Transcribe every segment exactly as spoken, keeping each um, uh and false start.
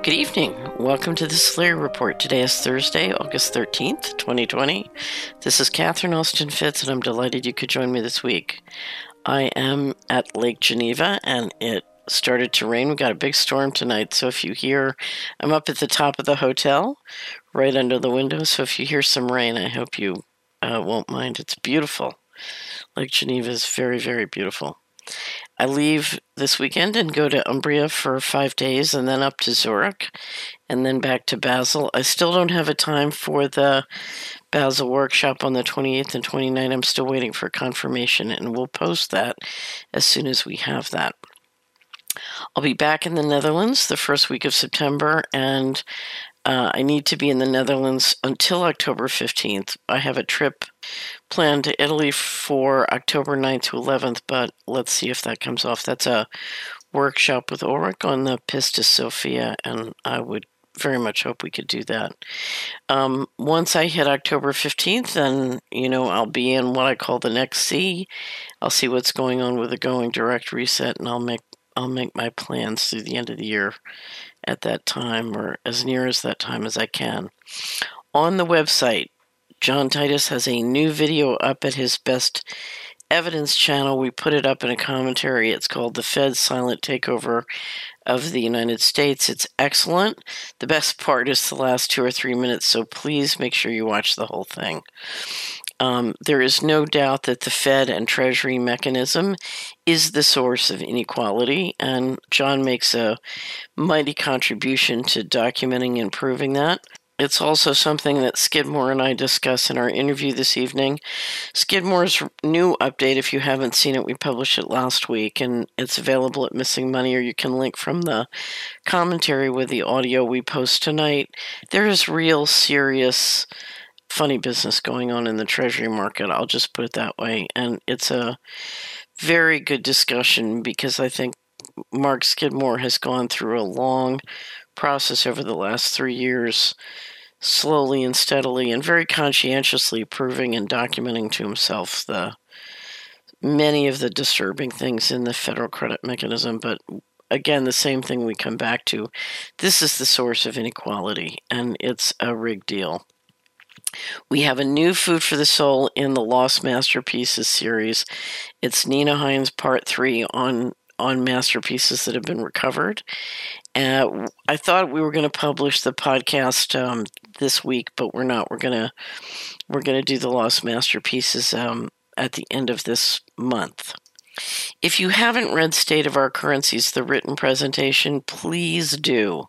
Good evening. Welcome to the Solari Report. Today is Thursday, August thirteenth, twenty twenty. This is Catherine Austin Fitz, and I'm delighted you could join me this week. I am at Lake Geneva, and it started to rain. We got a big storm tonight, so if you hear, I'm up at the top of the hotel, right under the window, so if you hear some rain, I hope you uh, won't mind. It's beautiful. Lake Geneva is very, very beautiful. I leave this weekend and go to Umbria for five days and then up to Zurich and then back to Basel. I still don't have a time for the Basel workshop on the twenty-eighth and twenty-ninth. I'm still waiting for confirmation, and we'll post that as soon as we have that. I'll be back in the Netherlands the first week of September, and uh, I need to be in the Netherlands until October fifteenth. I have a trip planned to Italy for October ninth to eleventh, but let's see if that comes off. That's a workshop with Ulrich on the Pistis Sophia, and I would very much hope we could do that. Um, once I hit October fifteenth, then, you know, I'll be in what I call the next C. I'll see what's going on with the Going Direct reset, and I'll make I'll make my plans through the end of the year at that time, or as near as that time as I can. On the website, John Titus has a new video up at his Best Evidence channel. We put it up in a commentary. It's called The Fed's Silent Takeover of the United States. It's excellent. The best part is the last two or three minutes, so please make sure you watch the whole thing. Um, there is no doubt that the Fed and Treasury mechanism is the source of inequality, and John makes a mighty contribution to documenting and proving that. It's also something that Skidmore and I discuss in our interview this evening. Skidmore's new update, if you haven't seen it, we published it last week, and it's available at Missing Money, or you can link from the commentary with the audio we post tonight. There is real serious funny business going on in the Treasury market. I'll just put it that way. And it's a very good discussion because I think Mark Skidmore has gone through a long process over the last three years, slowly and steadily and very conscientiously proving and documenting to himself the many of the disturbing things in the federal credit mechanism. But again, the same thing we come back to. This is the source of inequality, and it's a rigged deal. We have a new Food for the Soul in the Lost Masterpieces series. It's Nina Hines Part three on, on masterpieces that have been recovered. Uh, I thought we were going to publish the podcast um, this week, but we're not. We're going to we're going to do the Lost Masterpieces um, at the end of this month. If you haven't read State of Our Currencies, the written presentation, please do.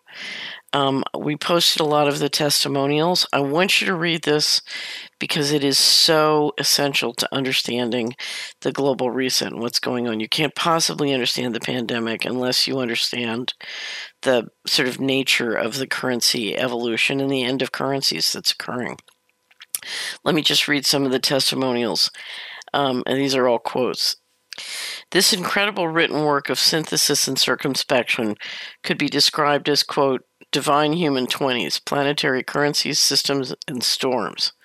Um, we posted a lot of the testimonials. I want you to read this because it is so essential to understanding the global reset and what's going on. You can't possibly understand the pandemic unless you understand the sort of nature of the currency evolution and the end of currencies that's occurring. Let me just read some of the testimonials, um, and these are all quotes. This incredible written work of synthesis and circumspection could be described as, quote, divine human twenties, planetary currencies, systems, and storms.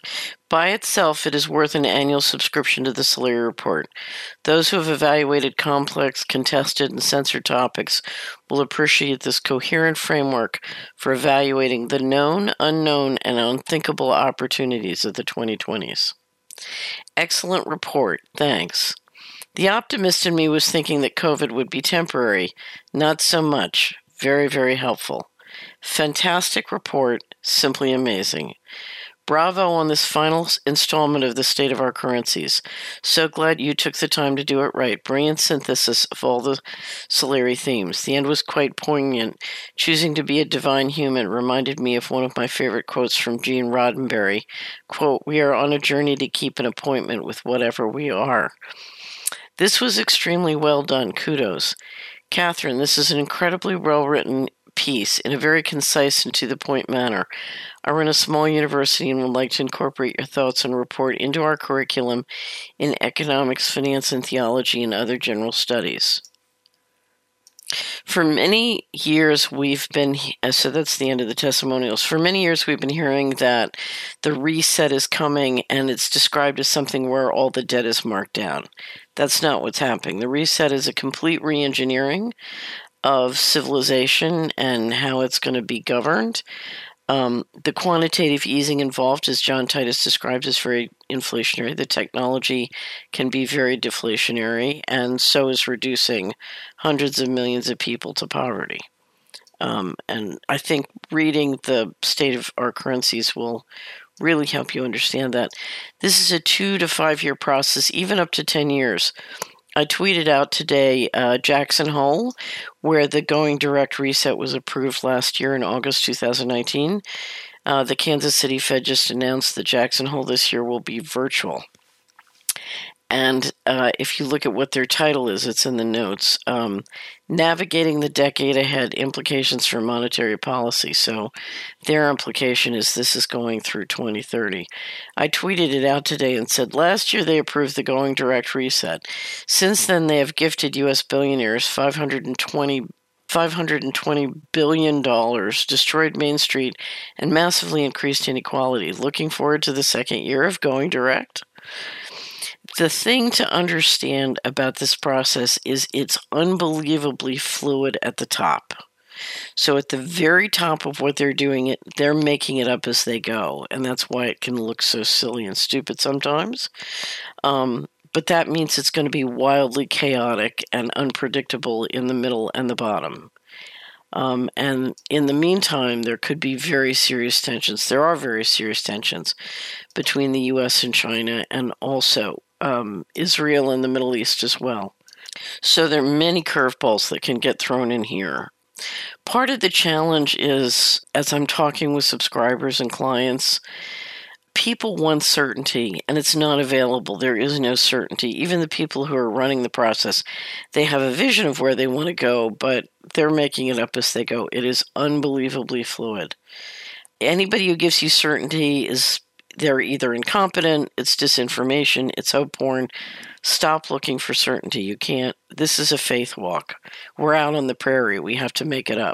By itself, it is worth an annual subscription to the Solari Report. Those who have evaluated complex, contested, and censored topics will appreciate this coherent framework for evaluating the known, unknown, and unthinkable opportunities of the twenty twenties. Excellent report. Thanks. The optimist in me was thinking that COVID would be temporary. Not so much. Very, very helpful. Fantastic report. Simply amazing. Bravo on this final installment of the State of Our Currencies. So glad you took the time to do it right. Brilliant synthesis of all the Solari themes. The end was quite poignant. Choosing to be a divine human reminded me of one of my favorite quotes from Gene Roddenberry. Quote, we are on a journey to keep an appointment with whatever we are. This was extremely well done. Kudos. Catherine, this is an incredibly well-written piece in a very concise and to-the-point manner. I run a small university and would like to incorporate your thoughts and report into our curriculum in economics, finance, and theology and other general studies. For many years, we've been, so that's the end of the testimonials. For many years, we've been hearing that the reset is coming, and it's described as something where all the debt is marked down. That's not what's happening. The reset is a complete re-engineering of civilization and how it's going to be governed. Um, the quantitative easing involved, as John Titus describes, is very inflationary. The technology can be very deflationary, and so is reducing hundreds of millions of people to poverty. Um, and I think reading the state of our currencies will really help you understand that. This is a two to five year process, even up to ten years. I tweeted out today uh, Jackson Hole, where the Going Direct reset was approved last year in August two thousand nineteen. Uh, the Kansas City Fed just announced that Jackson Hole this year will be virtual. And uh, if you look at what their title is, it's in the notes. Um, Navigating the Decade Ahead, Implications for Monetary Policy. So their implication is this is going through twenty thirty. I tweeted it out today and said, last year they approved the Going Direct reset. Since then, they have gifted U S billionaires five hundred twenty five hundred twenty billion dollars, destroyed Main Street, and massively increased inequality. Looking forward to the second year of Going Direct? The thing to understand about this process is it's unbelievably fluid at the top. So at the very top of what they're doing, it they're making it up as they go, and that's why it can look so silly and stupid sometimes. Um, but that means it's going to be wildly chaotic and unpredictable in the middle and the bottom. Um, and in the meantime, there could be very serious tensions. There are very serious tensions between the U S and China, and also um, Israel and the Middle East as well. So there are many curveballs that can get thrown in here. Part of the challenge is, as I'm talking with subscribers and clients, people want certainty, and it's not available. There is no certainty. Even the people who are running the process, they have a vision of where they want to go, but they're making it up as they go. It is unbelievably fluid. Anybody who gives you certainty is, they're either incompetent, it's disinformation, it's hope porn. Stop looking for certainty. You can't. This is a faith walk. We're out on the prairie. We have to make it up.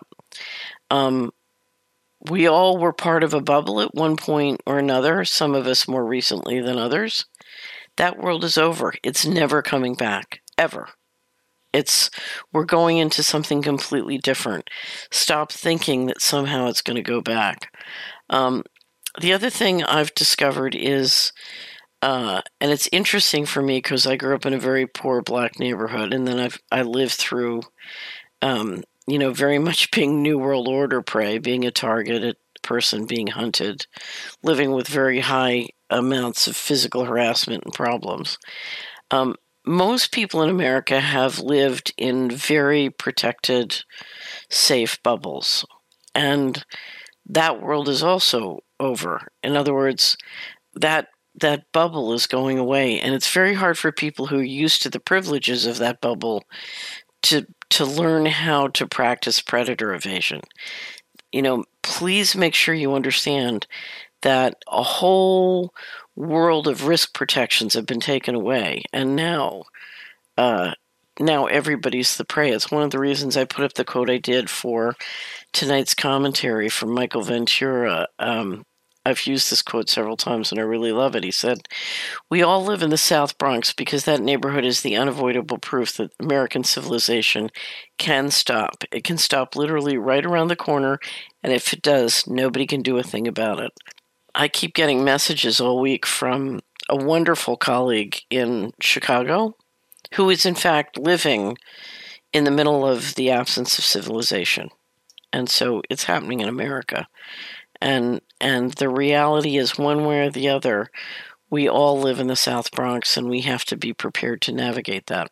Um, we all were part of a bubble at one point or another, some of us more recently than others. That world is over. It's never coming back, ever. It's, we're going into something completely different. Stop thinking that somehow it's going to go back. Um, the other thing I've discovered is, uh, and it's interesting for me because I grew up in a very poor black neighborhood, and then I've I lived through, um, you know, very much being New World Order prey, being a targeted person, being hunted, living with very high amounts of physical harassment and problems. Um, most people in America have lived in very protected, safe bubbles, and that world is also over. In other words, that that bubble is going away, and it's very hard for people who are used to the privileges of that bubble to to learn how to practice predator evasion. You know, please make sure you understand that a whole world of risk protections have been taken away, and now uh, now everybody's the prey. It's one of the reasons I put up the quote I did for tonight's commentary from Michael Ventura. Um, I've used this quote several times, and I really love it. He said, "We all live in the South Bronx because that neighborhood is the unavoidable proof that American civilization can stop. It can stop literally right around the corner, and if it does, nobody can do a thing about it." I keep getting messages all week from a wonderful colleague in Chicago who is, in fact, living in the middle of the absence of civilization. And so it's happening in America. And and the reality is, one way or the other, we all live in the South Bronx, and we have to be prepared to navigate that.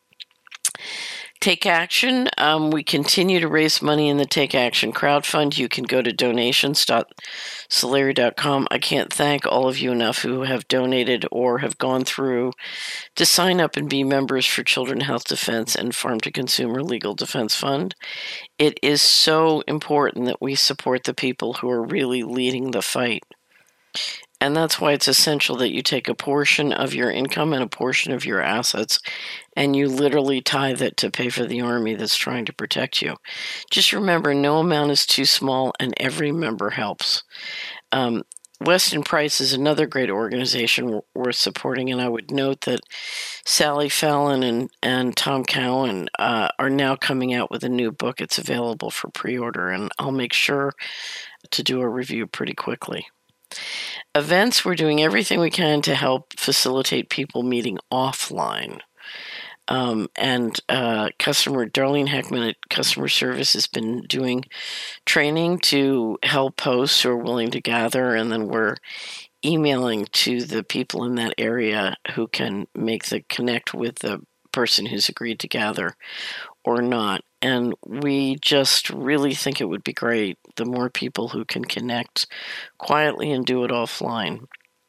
Take Action. Um, we continue to raise money in the Take Action crowdfund. You can go to donations dot solari dot com. I can't thank all of you enough who have donated or have gone through to sign up and be members for Children Health Defense and Farm to Consumer Legal Defense Fund. It is so important that we support the people who are really leading the fight. And that's why it's essential that you take a portion of your income and a portion of your assets, and you literally tithe it to pay for the army that's trying to protect you. Just remember, no amount is too small, and every member helps. Um, Weston Price is another great organization worth supporting, and I would note that Sally Fallon and, and Tom Cowan uh, are now coming out with a new book. It's available for pre-order, and I'll make sure to do a review pretty quickly. Events, we're doing everything we can to help facilitate people meeting offline. Um, and uh, customer Darlene Heckman at Customer Service has been doing training to help hosts who are willing to gather, and then we're emailing to the people in that area who can make the connect with the person who's agreed to gather or not. And we just really think it would be great the more people who can connect quietly and do it offline.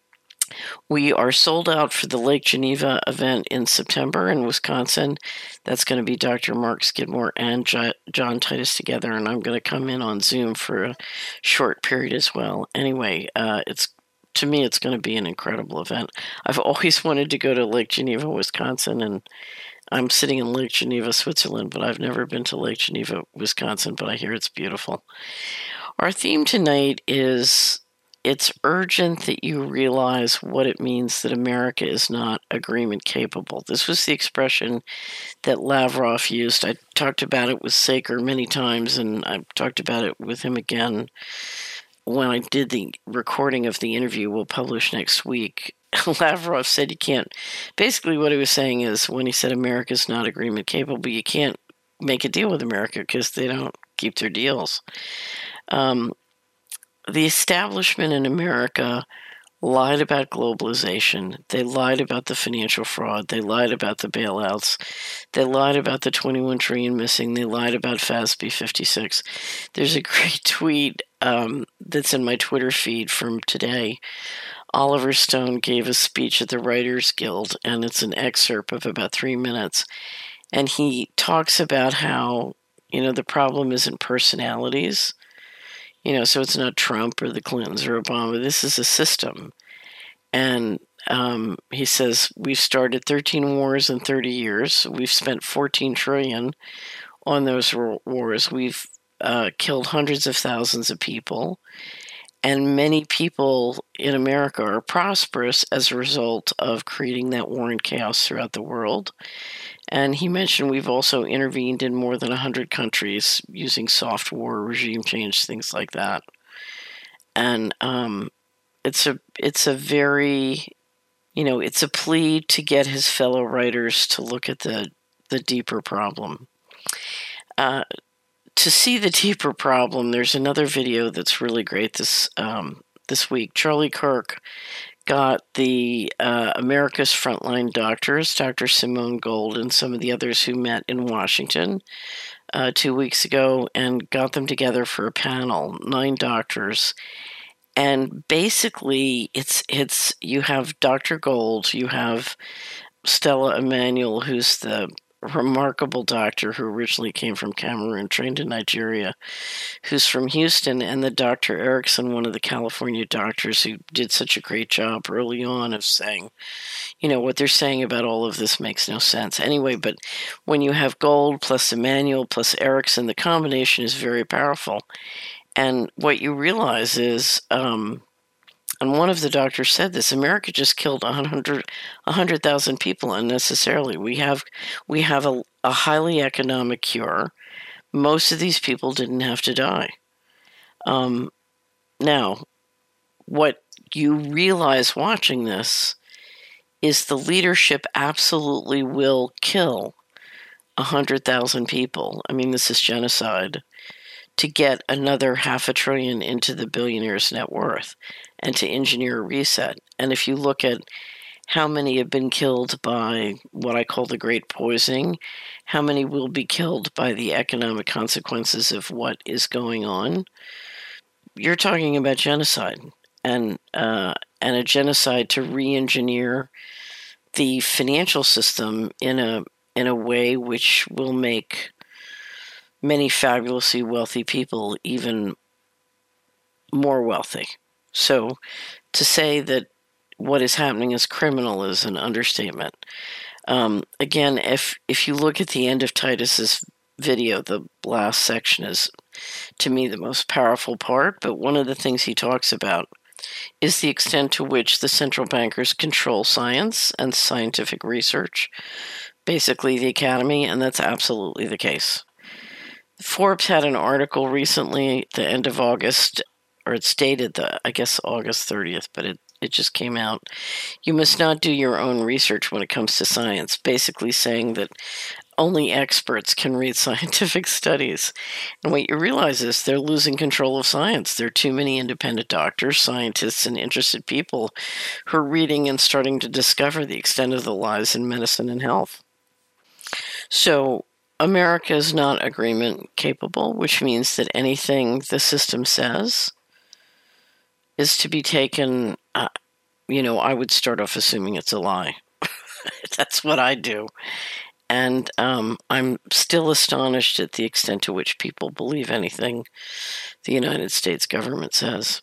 We are sold out for the Lake Geneva event in September in Wisconsin. That's going to be Doctor Mark Skidmore and J- John Titus together, and I'm going to come in on Zoom for a short period as well. Anyway, uh, it's to me, it's going to be an incredible event. I've always wanted to go to Lake Geneva, Wisconsin, and I'm sitting in Lake Geneva, Switzerland, but I've never been to Lake Geneva, Wisconsin, but I hear it's beautiful. Our theme tonight is it's urgent that you realize what it means that America is not agreement capable. This was the expression that Lavrov used. I talked about it with Saker many times, and I've talked about it with him again when I did the recording of the interview we'll publish next week. Lavrov said you can't, basically what he was saying is when he said America's not agreement capable, you can't make a deal with America because they don't keep their deals. Um, the establishment in America lied about globalization. They lied about the financial fraud. They lied about the bailouts. They lied about the twenty-one trillion dollars missing. They lied about F A S B fifty-six. There's a great tweet um, that's in my Twitter feed from today. Oliver Stone gave a speech at the Writers Guild, and it's an excerpt of about three minutes. And he talks about how, you know, the problem isn't personalities. You know, so it's not Trump or the Clintons or Obama. This is a system. And um, he says, we've started thirteen wars in thirty years. We've spent fourteen trillion dollars on those wars. We've uh, killed hundreds of thousands of people. And many people in America are prosperous as a result of creating that war and chaos throughout the world. And he mentioned we've also intervened in more than one hundred countries using soft war, regime change, things like that. And um, it's a it's a very, you know, it's a plea to get his fellow writers to look at the, the deeper problem. Uh, to see the deeper problem, there's another video that's really great this um, this week. Charlie Kirk got the uh, America's Frontline Doctors, Doctor Simone Gold, and some of the others who met in Washington uh, two weeks ago and got them together for a panel, nine doctors. And basically, it's it's you have Doctor Gold, you have Stella Emanuel, who's the remarkable doctor who originally came from Cameroon, trained in Nigeria, who's from Houston, and the Doctor Erickson, one of the California doctors who did such a great job early on of saying, you know, what they're saying about all of this makes no sense. Anyway, but when you have Gold plus Emanuel plus Erickson, the combination is very powerful. And what you realize is, um, and one of the doctors said this, America just killed one hundred thousand people unnecessarily. We have we have a, a highly economic cure. Most of these people didn't have to die. Um, now, what you realize watching this is the leadership absolutely will kill one hundred thousand people. I mean, this is genocide, to get another half a trillion into the billionaire's net worth and to engineer a reset. And if you look at how many have been killed by what I call the great poisoning, how many will be killed by the economic consequences of what is going on, you're talking about genocide, and uh, and a genocide to re-engineer the financial system in a in a way which will make many fabulously wealthy people even more wealthy. So to say that what is happening is criminal is an understatement. Um, again, if if you look at the end of Titus's video, the last section is, to me, the most powerful part. But one of the things he talks about is the extent to which the central bankers control science and scientific research, basically the academy, and that's absolutely the case. Forbes had an article recently at the end of August, or it's dated, the, I guess, August thirtieth, but it, it just came out. You must not do your own research when it comes to science, basically saying that only experts can read scientific studies. And what you realize is they're losing control of science. There are too many independent doctors, scientists, and interested people who are reading and starting to discover the extent of the lies in medicine and health. So America is not agreement capable, which means that anything the system says is to be taken, uh, you know, I would start off assuming it's a lie. That's what I do. And um, I'm still astonished at the extent to which people believe anything the United States government says.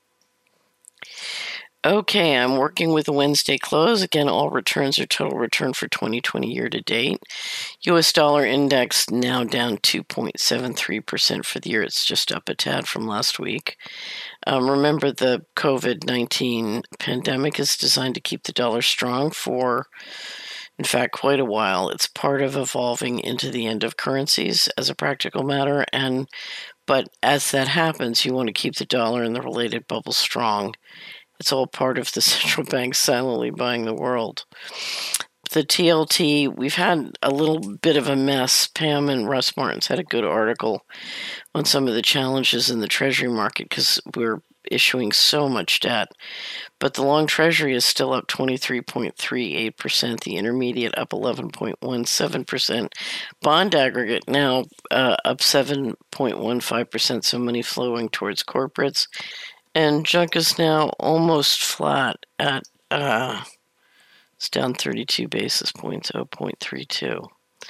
Okay, I'm working with the Wednesday close. Again, all returns are total return for twenty twenty year to date. U S dollar index now down two point seven three percent for the year. It's just up a tad from last week. Um, remember, the COVID nineteen pandemic is designed to keep the dollar strong for, in fact, quite a while. It's part of evolving into the end of currencies as a practical matter. And but as that happens, you want to keep the dollar and the related bubble strong. It's all part of the central bank silently buying the world. The T L T, we've had a little bit of a mess. Pam and Russ Martins had a good article on some of the challenges in the Treasury market because we're issuing so much debt. But the long Treasury is still up twenty-three point three eight percent, the intermediate up eleven point one seven percent, bond aggregate now uh, up seven point one five percent, so money flowing towards corporates. And junk is now almost flat at, uh, it's down thirty-two basis points, zero point three two.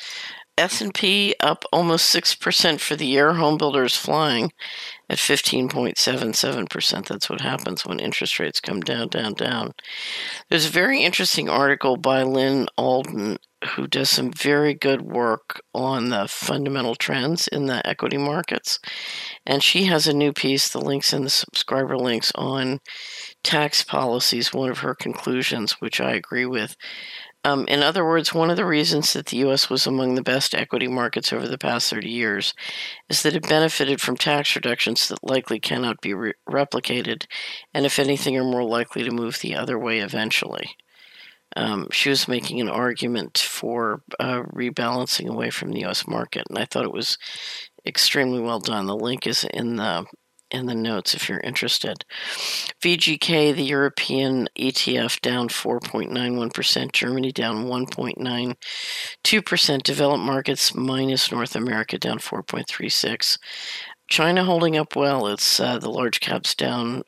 S and P up almost six percent for the year. Home builders flying at fifteen point seven seven percent. That's what happens when interest rates come down, down, down. There's a very interesting article by Lynn Alden, who does some very good work on the fundamental trends in the equity markets. And she has a new piece, the links in the subscriber links, on tax policies, one of her conclusions, which I agree with. Um, in other words, one of the reasons that the U S was among the best equity markets over the past thirty years is that it benefited from tax reductions that likely cannot be re- replicated, and if anything, are more likely to move the other way eventually. Um, she was making an argument for uh, rebalancing away from the U S market, and I thought it was extremely well done. The link is in the in the notes if you're interested. V G K, the European E T F, down four point nine one percent, Germany down one point nine two percent, developed markets minus North America down four point three six. China holding up well. It's uh, the large caps down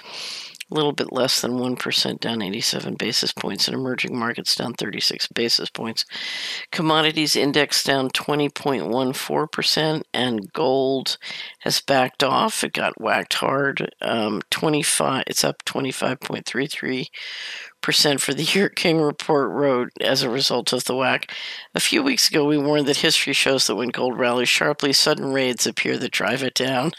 a little bit less than one percent, down eighty-seven basis points, and emerging markets down thirty-six basis points. Commodities index down twenty point one four percent, and gold has backed off. It got whacked hard. Um, twenty-five, it's up twenty-five point three three percent for the year, King Report wrote, as a result of the whack. A few weeks ago, we warned that history shows that when gold rallies sharply, sudden raids appear that drive it down.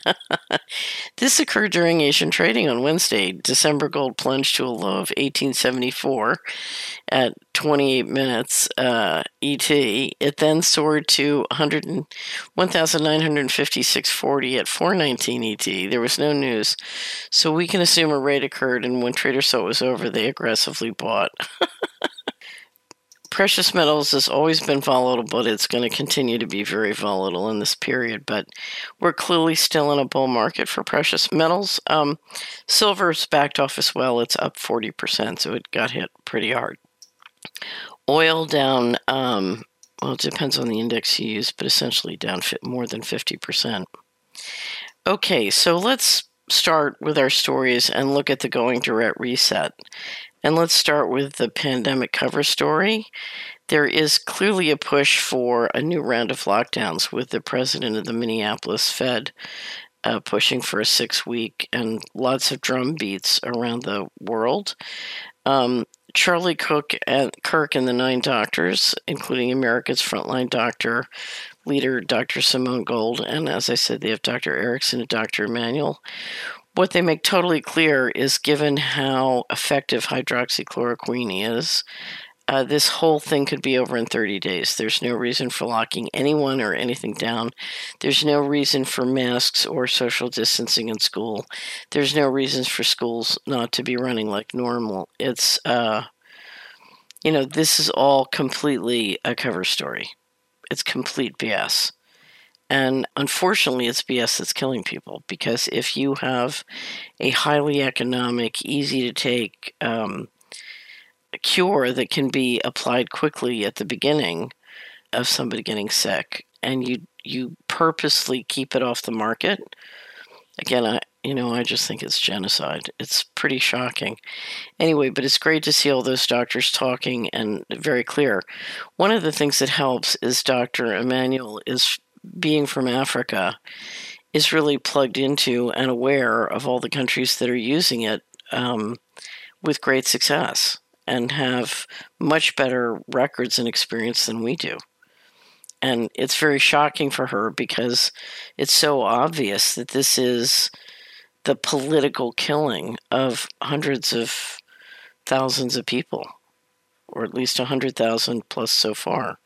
This occurred during Asian trading on Wednesday. December gold plunged to a low of eighteen seventy-four at twenty-eight minutes uh, E T. It then soared to one thousand nine hundred fifty-six point four zero at four nineteen E T. There was no news, so we can assume a raid occurred, and when traders saw it was over, they aggressively bought. Precious metals has always been volatile, but it's going to continue to be very volatile in this period. But we're clearly still in a bull market for precious metals. Um, silver's backed off as well. It's up forty percent, so it got hit pretty hard. Oil down, um, well, it depends on the index you use, but essentially down more than fifty percent. Okay, so let's start with our stories and look at the going direct reset. And let's start with the pandemic cover story. There is clearly a push for a new round of lockdowns, with the president of the Minneapolis Fed uh, pushing for a six-week, and lots of drum beats around the world. Um, Charlie Cook and Kirk and the Nine Doctors, including America's frontline doctor leader, Doctor Simone Gold, and as I said, they have Doctor Erickson and Doctor Emanuel, what they make totally clear is, given how effective hydroxychloroquine is, Uh, this whole thing could be over in thirty days. There's no reason for locking anyone or anything down. There's no reason for masks or social distancing in school. There's no reasons for schools not to be running like normal. It's, uh, you know, this is all completely a cover story. It's complete B S. And unfortunately, it's B S that's killing people, because if you have a highly economic, easy to take, um, cure that can be applied quickly at the beginning of somebody getting sick, and you you purposely keep it off the market, again, I you know I just think it's genocide. It's pretty shocking. Anyway, but it's great to see all those doctors talking and very clear. One of the things that helps is Doctor Emmanuel, is being from Africa, is really plugged into and aware of all the countries that are using it um, with great success, and have much better records and experience than we do. And it's very shocking for her, because it's so obvious that this is the political killing of hundreds of thousands of people, or at least one hundred thousand plus so far.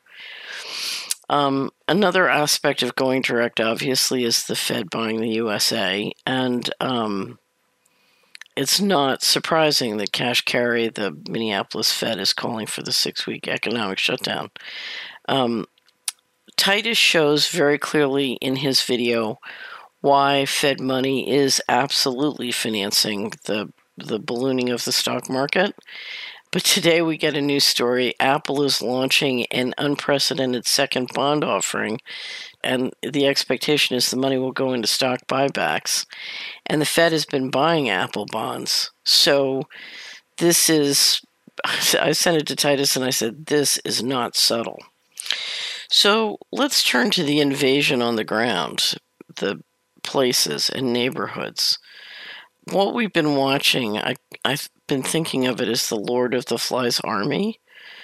Um, another aspect of going direct, obviously, is the Fed buying the U S A. And um, it's not surprising that Kashkari, the Minneapolis Fed, is calling for the six-week economic shutdown. Um, Titus shows very clearly in his video why Fed money is absolutely financing the the ballooning of the stock market. But today we get a new story. Apple is launching an unprecedented second bond offering, and the expectation is the money will go into stock buybacks. And the Fed has been buying Apple bonds. So this is, I sent it to Titus and I said, this is not subtle. So let's turn to the invasion on the ground, the places and neighborhoods. What we've been watching, I, I've been thinking of it as the Lord of the Flies army.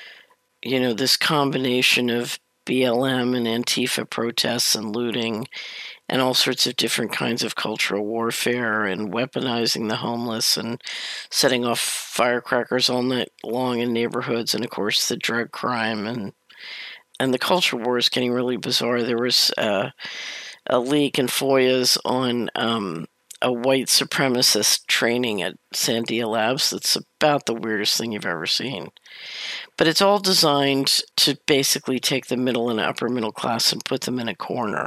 You know, this combination of B L M and Antifa protests and looting and all sorts of different kinds of cultural warfare and weaponizing the homeless and setting off firecrackers all night long in neighborhoods, and, of course, the drug crime. And and the culture war is getting really bizarre. There was uh, a leak in FOIAs on um, a white supremacist training at Sandia Labs that's about the weirdest thing you've ever seen. But it's all designed to basically take the middle and upper middle class and put them in a corner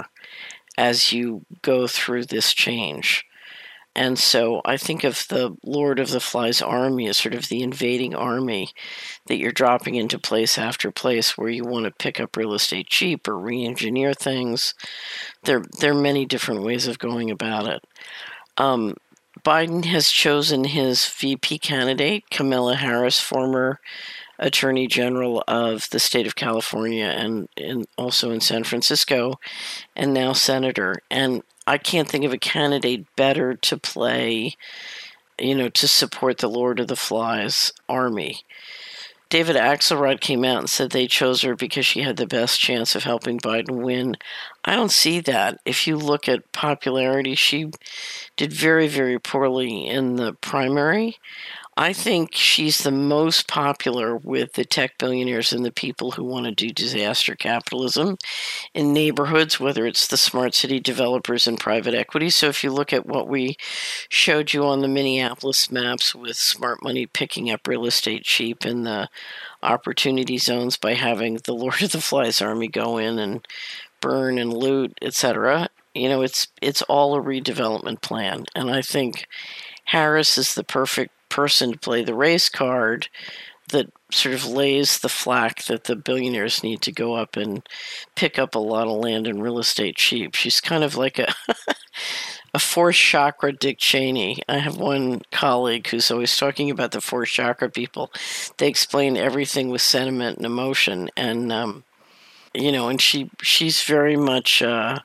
as you go through this change. And so I think of the Lord of the Flies army as sort of the invading army that you're dropping into place after place where you want to pick up real estate cheap or re-engineer things. There, there are many different ways of going about it. Um, Biden has chosen his V P candidate, Kamala Harris, former Attorney General of the state of California and, and also in San Francisco, and now Senator. And I can't think of a candidate better to play, you know, to support the Lord of the Flies army. David Axelrod came out and said they chose her because she had the best chance of helping Biden win. I don't see that. If you look at popularity, she did very, very poorly in the primary. I think she's the most popular with the tech billionaires and the people who want to do disaster capitalism in neighborhoods, whether it's the smart city developers and private equity. So if you look at what we showed you on the Minneapolis maps with smart money picking up real estate cheap in the opportunity zones by having the Lord of the Flies army go in and burn and loot, et cetera, you know, it's it's all a redevelopment plan. And I think Harris is the perfect person to play the race card that sort of lays the flack that the billionaires need to go up and pick up a lot of land and real estate cheap. She's kind of like a a fourth chakra Dick Cheney. I have one colleague who's always talking about the fourth chakra people. They explain everything with sentiment and emotion, and um, you know, and she she's very much uh,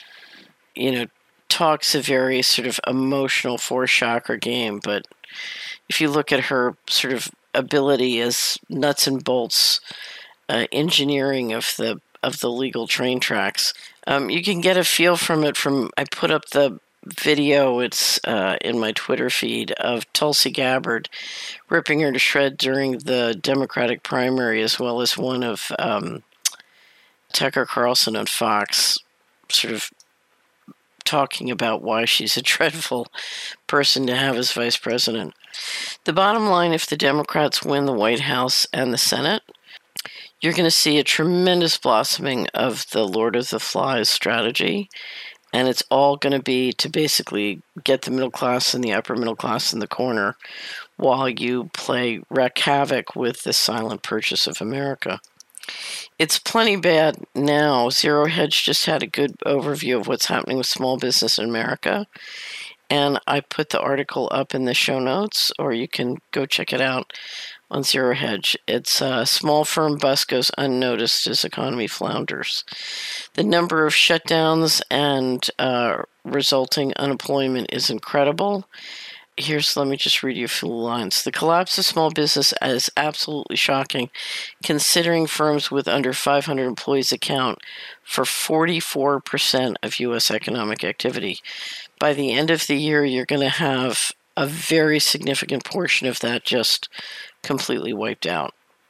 you know talks a very sort of emotional fourth chakra game, but if you look at her sort of ability as nuts and bolts uh, engineering of the of the legal train tracks, um, you can get a feel from it. From I put up the video, it's uh, in my Twitter feed, of Tulsi Gabbard ripping her to shred during the Democratic primary, as well as one of um, Tucker Carlson on Fox sort of talking about why she's a dreadful person to have as vice president. The bottom line, if the Democrats win the White House and the Senate, you're going to see a tremendous blossoming of the Lord of the Flies strategy, and it's all going to be to basically get the middle class and the upper middle class in the corner while you play wreak havoc with the silent purchase of America. It's plenty bad now. Zero Hedge just had a good overview of what's happening with small business in America, and I put the article up in the show notes, or you can go check it out on Zero Hedge. It's a small firm bust goes unnoticed as economy flounders. The number of shutdowns and uh, resulting unemployment is incredible. Here's, let me just read you a few lines. The collapse of small business is absolutely shocking, considering firms with under five hundred employees account for forty-four percent of U S economic activity. By the end of the year, you're going to have a very significant portion of that just completely wiped out.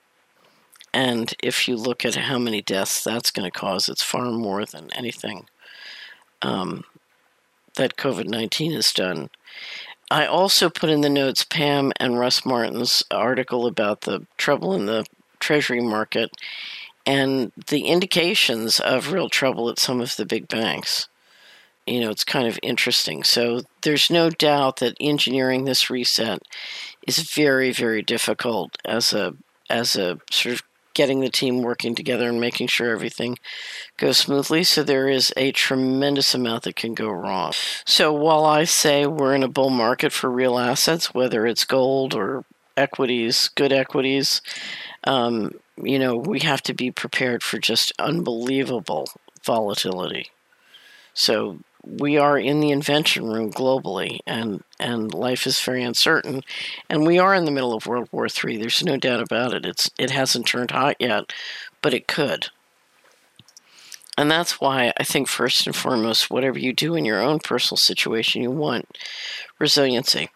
And if you look at how many deaths that's going to cause, it's far more than anything um, that COVID nineteen has done. I also put in the notes Pam and Russ Martin's article about the trouble in the Treasury market and the indications of real trouble at some of the big banks. You know, it's kind of interesting. So there's no doubt that engineering this reset is very, very difficult as a as a sort of getting the team working together and making sure everything goes smoothly. So there is a tremendous amount that can go wrong. So while I say we're in a bull market for real assets, whether it's gold or equities, good equities, um, you know, we have to be prepared for just unbelievable volatility. So we are in the invention room globally, and, and life is very uncertain. And we are in the middle of World War Three. There's no doubt about it. It's it hasn't turned hot yet, but it could. And that's why I think first and foremost, whatever you do in your own personal situation, you want resiliency.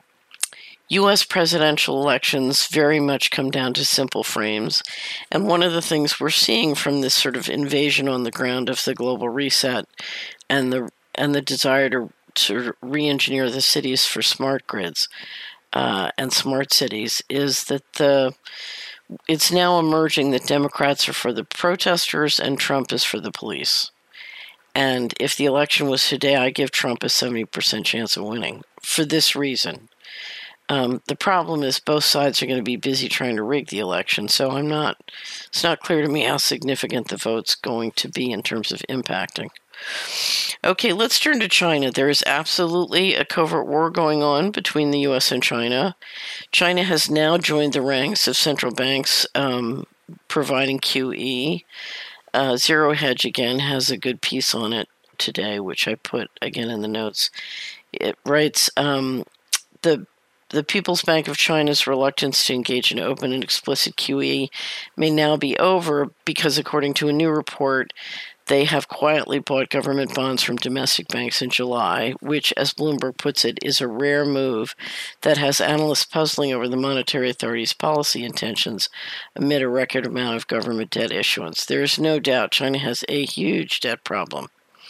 U S presidential elections very much come down to simple frames. And one of the things we're seeing from this sort of invasion on the ground of the global reset and the and the desire to sort of re-engineer the cities for smart grids uh, and smart cities is that the it's now emerging that Democrats are for the protesters and Trump is for the police. And if the election was today, I give Trump a seventy percent chance of winning for this reason. Um, the problem is both sides are going to be busy trying to rig the election, so I'm not. It's not clear to me how significant the vote's going to be in terms of impacting. Okay, let's turn to China. There is absolutely a covert war going on between the U S and China. China has now joined the ranks of central banks um, providing Q E. Uh, Zero Hedge, again, has a good piece on it today, which I put, again, in the notes. It writes, um, the The People's Bank of China's reluctance to engage in open and explicit Q E may now be over because, according to a new report, they have quietly bought government bonds from domestic banks in July, which, as Bloomberg puts it, is a rare move that has analysts puzzling over the monetary authority's policy intentions amid a record amount of government debt issuance. There is no doubt China has a huge debt problem.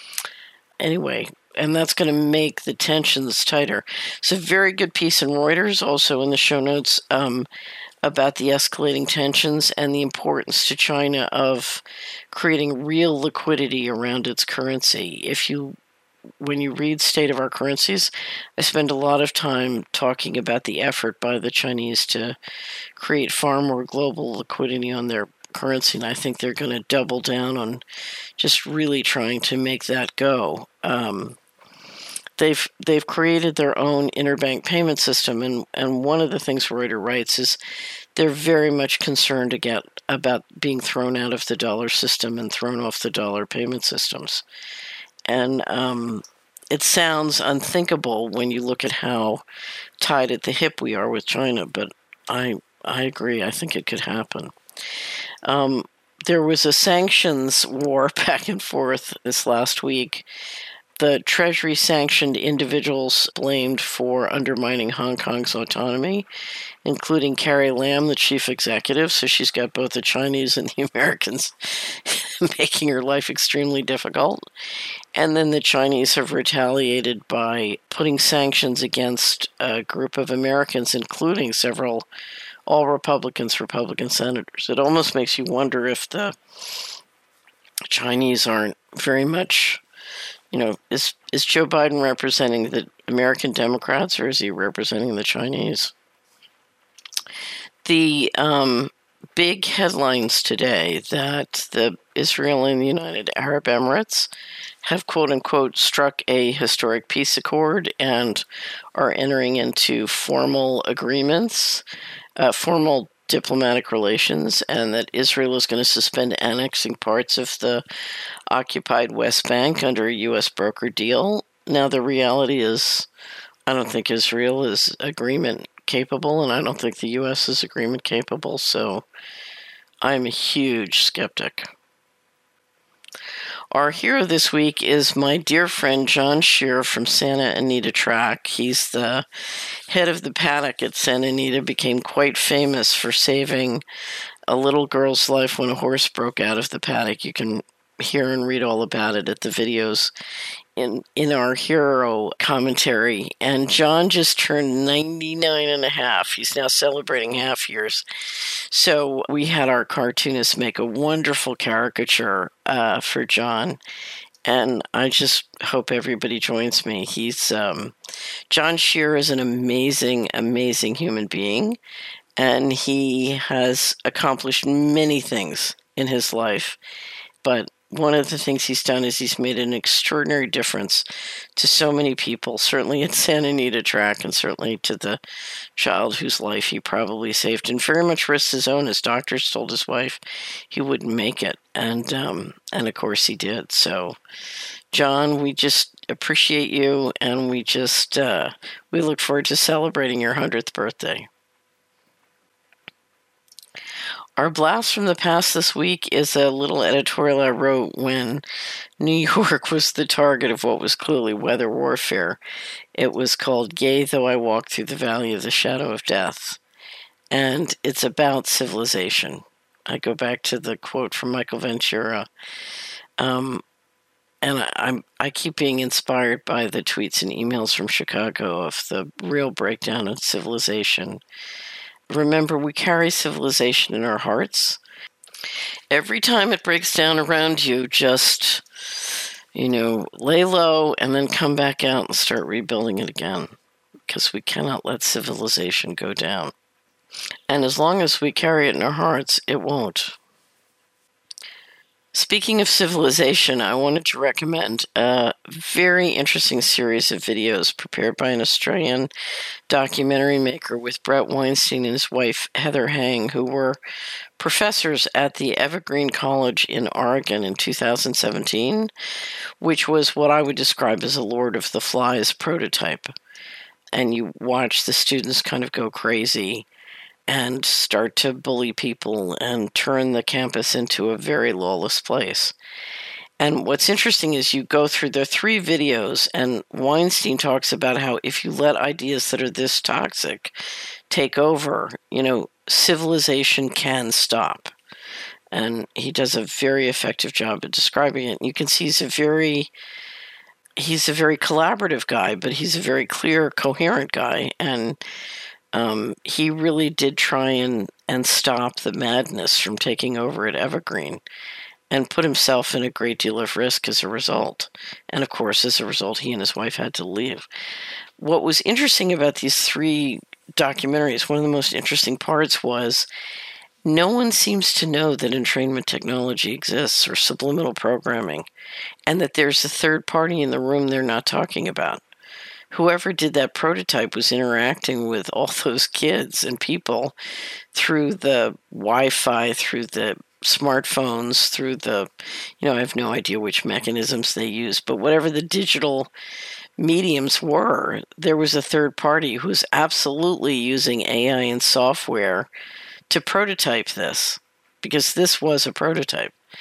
Anyway, and that's going to make the tensions tighter. It's a very good piece in Reuters, also in the show notes, um, about the escalating tensions and the importance to China of creating real liquidity around its currency. If you, when you read State of Our Currencies, I spend a lot of time talking about the effort by the Chinese to create far more global liquidity on their currency, and I think they're going to double down on just really trying to make that go. Um, They've they've created their own interbank payment system, and, and one of the things Reuters writes is they're very much concerned to get, about being thrown out of the dollar system and thrown off the dollar payment systems. And um, it sounds unthinkable when you look at how tied at the hip we are with China, but I I agree. I think it could happen. Um, there was a sanctions war back and forth this last week the Treasury-sanctioned individuals blamed for undermining Hong Kong's autonomy, including Carrie Lam, the chief executive. So she's got both the Chinese and the Americans making her life extremely difficult. And then the Chinese have retaliated by putting sanctions against a group of Americans, including several all Republicans, Republican senators. It almost makes you wonder if the Chinese aren't very much, you know, is is Joe Biden representing the American Democrats, or is he representing the Chinese? The um, big headlines today that the Israel and the United Arab Emirates have, quote-unquote, struck a historic peace accord and are entering into formal agreements, uh, formal diplomatic relations, and that Israel is going to suspend annexing parts of the occupied West Bank under a U S broker deal. Now, the reality is, I don't think Israel is agreement capable, and I don't think the U S is agreement capable, so I'm a huge skeptic. Our hero this week is my dear friend John Shearer from Santa Anita Track. He's the head of the paddock at Santa Anita, became quite famous for saving a little girl's life when a horse broke out of the paddock. You can hear and read all about it at the videos in in our hero commentary. And John just turned ninety-nine and a half. He's now celebrating half years. So we had our cartoonist make a wonderful caricature uh, for John. And I just hope everybody joins me. He's um, John Shearer is an amazing, amazing human being. And he has accomplished many things in his life. But one of the things he's done is he's made an extraordinary difference to so many people, certainly at Santa Anita Track and certainly to the child whose life he probably saved, and very much risked his own. His doctors told his wife he wouldn't make it, and um, and of course he did. So, John, we just appreciate you, and we just uh, we look forward to celebrating your hundredth birthday. Our blast from the past this week is a little editorial I wrote when New York was the target of what was clearly weather warfare. It was called Yea, Though I Walk Through the Valley of the Shadow of Death. And it's about civilization. I go back to the quote from Michael Ventura. Um, and I, I'm, I keep being inspired by the tweets and emails from Chicago of the real breakdown of civilization. Remember, we carry civilization in our hearts. Every time it breaks down around you, just, you know, lay low and then come back out and start rebuilding it again, because we cannot let civilization go down. And as long as we carry it in our hearts, it won't. Speaking of civilization, I wanted to recommend a very interesting series of videos prepared by an Australian documentary maker with Brett Weinstein and his wife, Heather Hang, who were professors at the Evergreen College in Oregon in two thousand seventeen, which was what I would describe as a Lord of the Flies prototype. And you watch the students kind of go crazy and start to bully people and turn the campus into a very lawless place. And what's interesting is you go through the three videos, and Weinstein talks about how if you let ideas that are this toxic take over, you know, civilization can stop. And he does a very effective job of describing it. You can see he's a very, he's a very collaborative guy, but he's a very clear, coherent guy. And Um, he really did try and, and stop the madness from taking over at Evergreen and put himself in a great deal of risk as a result. And of course, as a result, he and his wife had to leave. What was interesting about these three documentaries, one of the most interesting parts was no one seems to know that entrainment technology exists or subliminal programming, and that there's a third party in the room they're not talking about. Whoever did that prototype was interacting with all those kids and people through the Wi-Fi, through the smartphones, through the, you know, I have no idea which mechanisms they use, but whatever the digital mediums were, there was a third party who was absolutely using A I and software to prototype this, because this was a prototype.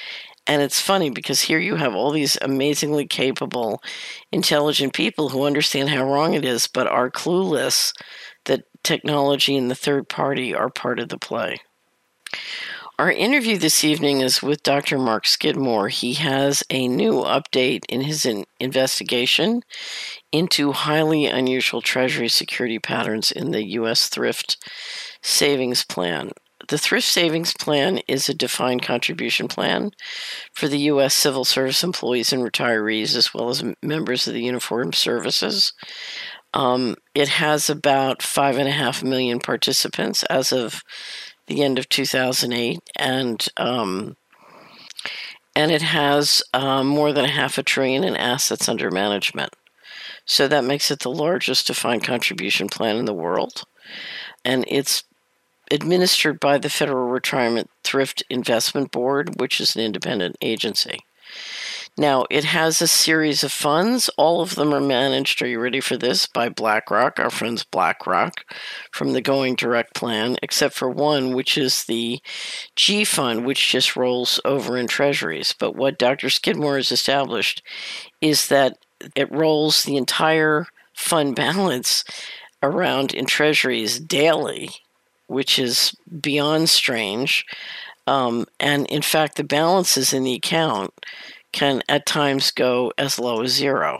And it's funny because here you have all these amazingly capable, intelligent people who understand how wrong it is, but are clueless that technology and the third party are part of the play. Our interview this evening is with Doctor Mark Skidmore. He has a new update in his in- investigation into highly unusual Treasury security patterns in the U S Thrift Savings Plan. The Thrift Savings Plan is a defined contribution plan for the U S civil service employees and retirees, as well as members of the uniformed services. Um, it has about five and a half million participants as of the end of two thousand eight, and um, and it has uh, more than a half a trillion in assets under management. So that makes it the largest defined contribution plan in the world, and it's administered by the Federal Retirement Thrift Investment Board, which is an independent agency. Now, it has a series of funds. All of them are managed, are you ready for this, by BlackRock, our friends BlackRock, from the Going Direct plan, except for one, which is the G Fund, which just rolls over in treasuries. But what Doctor Skidmore has established is that it rolls the entire fund balance around in treasuries daily, which is beyond strange. Um, and in fact, the balances in the account can at times go as low as zero.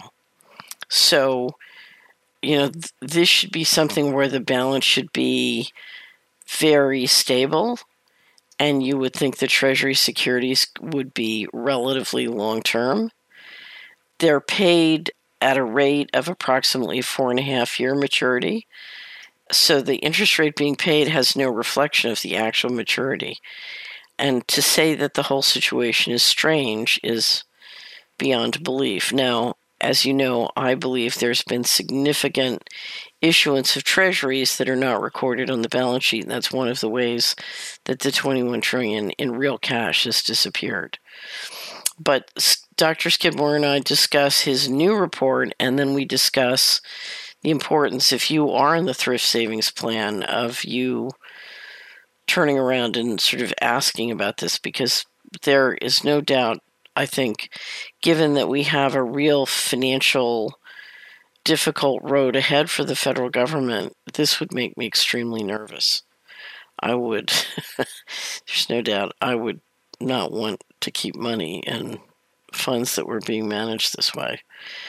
So, you know, th- this should be something where the balance should be very stable, and you would think the Treasury securities would be relatively long-term. They're paid at a rate of approximately four and a half year maturity. So the interest rate being paid has no reflection of the actual maturity. And to say that the whole situation is strange is beyond belief. Now, as you know, I believe there's been significant issuance of treasuries that are not recorded on the balance sheet, and that's one of the ways that the twenty-one trillion dollars in real cash has disappeared. But Doctor Skidmore and I discuss his new report, and then we discuss the importance, if you are in the thrift savings plan, of you turning around and sort of asking about this, because there is no doubt, I think, given that we have a real financial difficult road ahead for the federal government, this would make me extremely nervous. I would, there's no doubt, I would not want to keep money in funds that were being managed this way.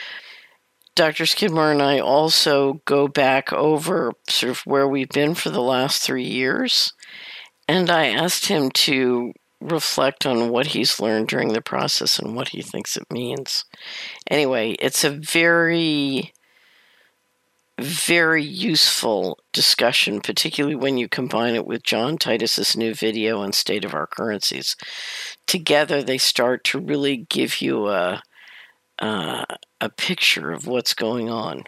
Doctor Skidmore and I also go back over sort of where we've been for the last three years, and I asked him to reflect on what he's learned during the process and what he thinks it means. Anyway, it's a very, very useful discussion, particularly when you combine it with John Titus's new video on State of Our Currencies. Together, they start to really give you a uh, a picture of what's going on.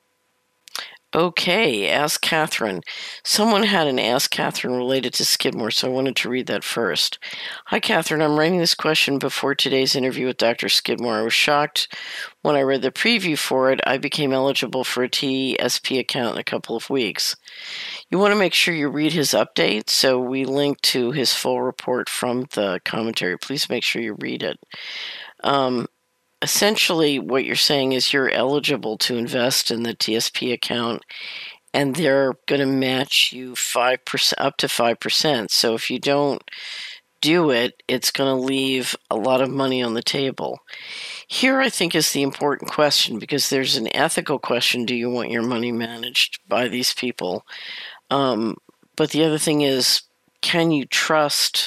Okay, Ask Catherine. Someone had an Ask Catherine related to Skidmore, so I wanted to read that first. Hi, Catherine. I'm writing this question before today's interview with Doctor Skidmore. I was shocked when I read the preview for it. I became eligible for a T S P account in a couple of weeks. You want to make sure you read his update, so we link to his full report from the commentary. Please make sure you read it. Um, Essentially, what you're saying is you're eligible to invest in the T S P account, and they're going to match you five percent, up to five percent. So if you don't do it, it's going to leave a lot of money on the table. Here, I think, is the important question, because there's an ethical question. Do you want your money managed by these people? Um, but the other thing is, can you trust?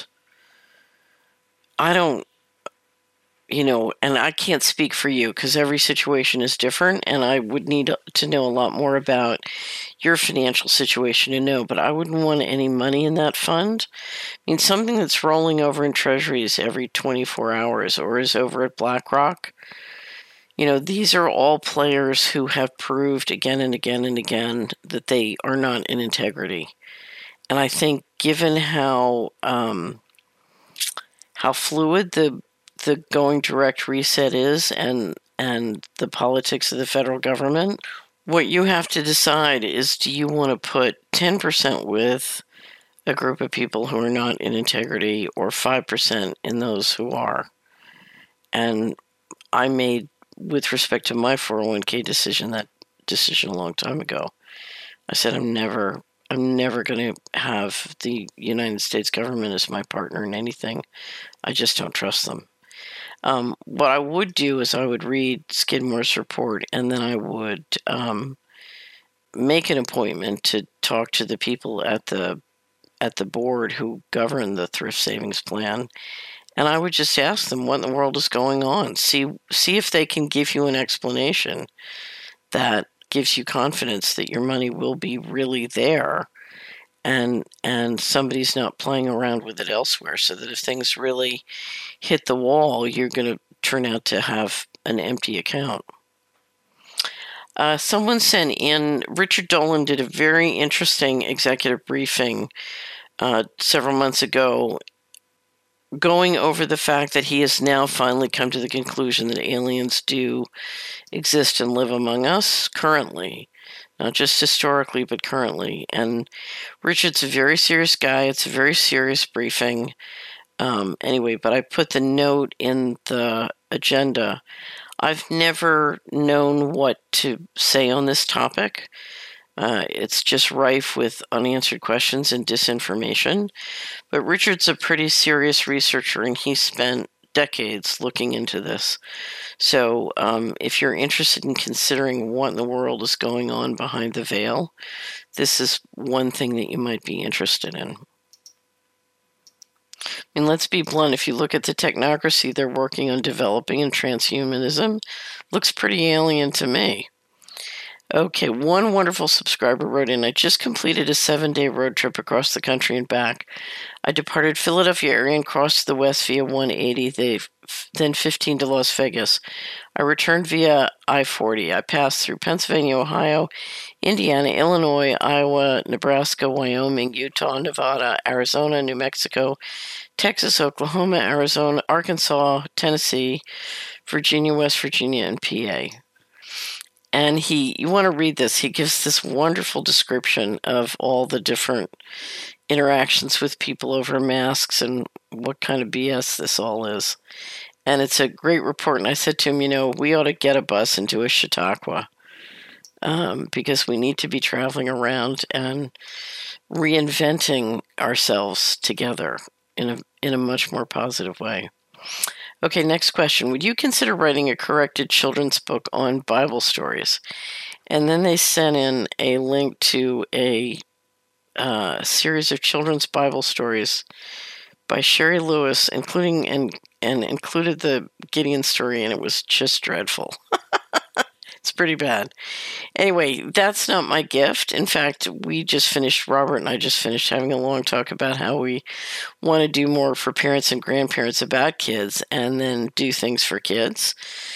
I don't You know, and I can't speak for you because every situation is different, and I would need to know a lot more about your financial situation to know, but I wouldn't want any money in that fund. I mean, something that's rolling over in treasuries every twenty-four hours or is over at BlackRock. You know, these are all players who have proved again and again and again that they are not in integrity. And I think given how um, how fluid the the going direct reset is and and the politics of the federal government, what you have to decide is, do you want to put ten percent with a group of people who are not in integrity or five percent in those who are? and I made, with respect to my four oh one k decision, that decision a long time ago. I said, I'm never, I'm never going to have the United States government as my partner in anything. I just don't trust them. Um, what I would do is I would read Skidmore's report, and then I would um, make an appointment to talk to the people at the at the board who govern the thrift savings plan, and I would just ask them what in the world is going on. See see if they can give you an explanation that gives you confidence that your money will be really there, and and somebody's not playing around with it elsewhere, so that if things really hit the wall, you're going to turn out to have an empty account. Uh, someone sent in, Richard Dolan did a very interesting executive briefing uh, several months ago, going over the fact that he has now finally come to the conclusion that aliens do exist and live among us currently. Not just historically, but currently. And Richard's a very serious guy. It's a very serious briefing. Um, anyway, but I put the note in the agenda. I've never known what to say on this topic. Uh, it's just rife with unanswered questions and disinformation. But Richard's a pretty serious researcher, and he spent decades looking into this. So um, if you're interested in considering what in the world is going on behind the veil, this is one thing that you might be interested in. I mean, let's be blunt. If you look at the technocracy they're working on developing in transhumanism, looks pretty alien to me. Okay, one wonderful subscriber wrote in, I just completed a seven-day road trip across the country and back. I departed Philadelphia area and crossed the west via one eighty, then fifteen to Las Vegas. I returned via I forty. I passed through Pennsylvania, Ohio, Indiana, Illinois, Iowa, Nebraska, Wyoming, Utah, Nevada, Arizona, New Mexico, Texas, Oklahoma, Arizona, Arkansas, Tennessee, Virginia, West Virginia, and P A. And he, you want to read this, he gives this wonderful description of all the different interactions with people over masks and what kind of B S this all is. And it's a great report. And I said to him, you know, we ought to get a bus and do a Chautauqua um, because we need to be traveling around and reinventing ourselves together in a in a much more positive way. Okay, next question. Would you consider writing a corrected children's book on Bible stories? And then they sent in a link to a uh, series of children's Bible stories by Sherry Lewis, including and and included the Gideon story, and it was just dreadful. It's pretty bad. Anyway, that's not my gift. In fact, we just finished, Robert and I just finished having a long talk about how we want to do more for parents and grandparents about kids and then do things for kids.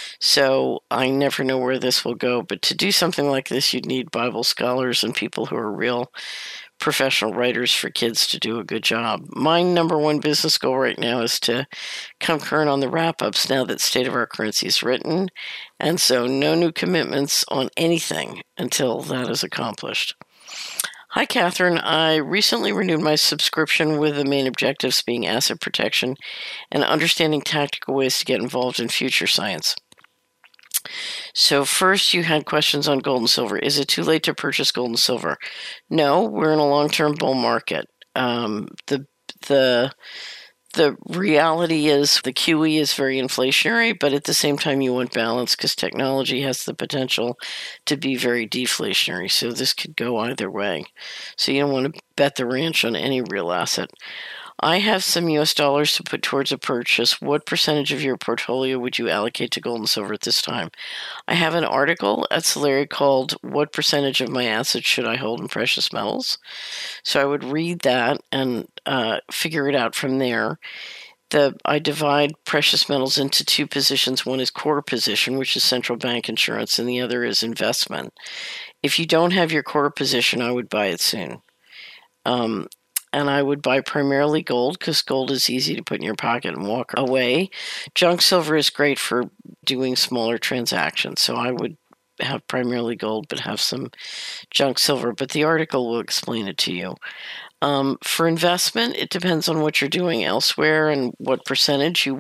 So I never know where this will go. But to do something like this, you'd need Bible scholars and people who are real professional writers for kids to do a good job. My number one business goal right now is to come current on the wrap-ups now that State of Our Currency is written, and so no new commitments on anything until that is accomplished. Hi, Catherine. I recently renewed my subscription with the main objectives being asset protection and understanding tactical ways to get involved in future science. So first you had questions on gold and silver. Is it too late to purchase gold and silver? No, we're in a long-term bull market. Um, the the the reality is the Q E is very inflationary, but at the same time you want balance because technology has the potential to be very deflationary. So this could go either way. So you don't want to bet the ranch on any real asset. I have some U S dollars to put towards a purchase. What percentage of your portfolio would you allocate to gold and silver at this time? I have an article at Solari called What Percentage of My Assets Should I Hold in Precious Metals? So I would read that and uh, figure it out from there. The, I divide precious metals into two positions. One is core position, which is central bank insurance, and the other is investment. If you don't have your core position, I would buy it soon. Um, And I would buy primarily gold because gold is easy to put in your pocket and walk away. Junk silver is great for doing smaller transactions. So I would have primarily gold but have some junk silver. But the article will explain it to you. Um, for investment, it depends on what you're doing elsewhere and what percentage you want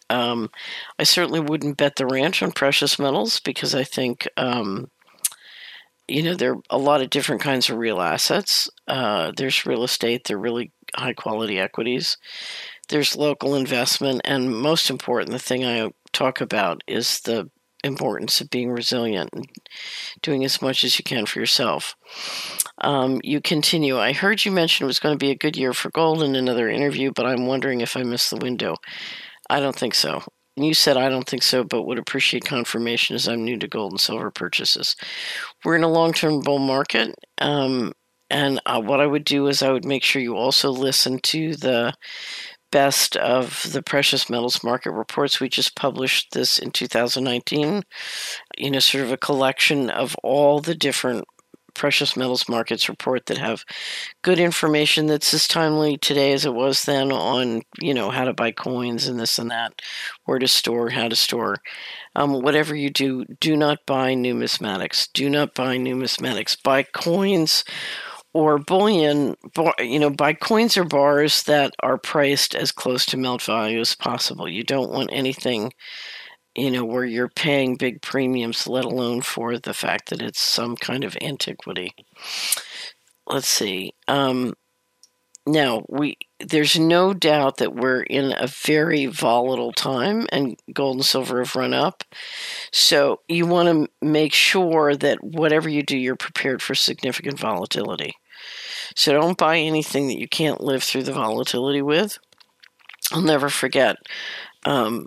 Um, I certainly wouldn't bet the ranch on precious metals because I think, um, you know, there are a lot of different kinds of real assets. Uh, there's real estate, they're really high quality equities. There's local investment, and most important, the thing I talk about is the importance of being resilient and doing as much as you can for yourself. Um, you continue. I heard you mention it was going to be a good year for gold in another interview, but I'm wondering if I missed the window. I don't think so. You said I don't think so, but would appreciate confirmation as I'm new to gold and silver purchases. We're in a long-term bull market, um, and uh, what I would do is I would make sure you also listen to the best of the precious metals market reports. We just published this in two thousand nineteen, you know, sort of a collection of all the different precious metals markets report that have good information that's as timely today as it was then on, you know, how to buy coins and this and that, where to store, how to store. Um, whatever you do, do not buy numismatics. Do not buy numismatics. Buy coins or bullion, you know, buy coins or bars that are priced as close to melt value as possible. You don't want anything, you know, where you're paying big premiums, let alone for the fact that it's some kind of antiquity. Let's see. Um, now, we there's no doubt that we're in a very volatile time, and gold and silver have run up. So you want to make sure that whatever you do, you're prepared for significant volatility. So don't buy anything that you can't live through the volatility with. I'll never forget um,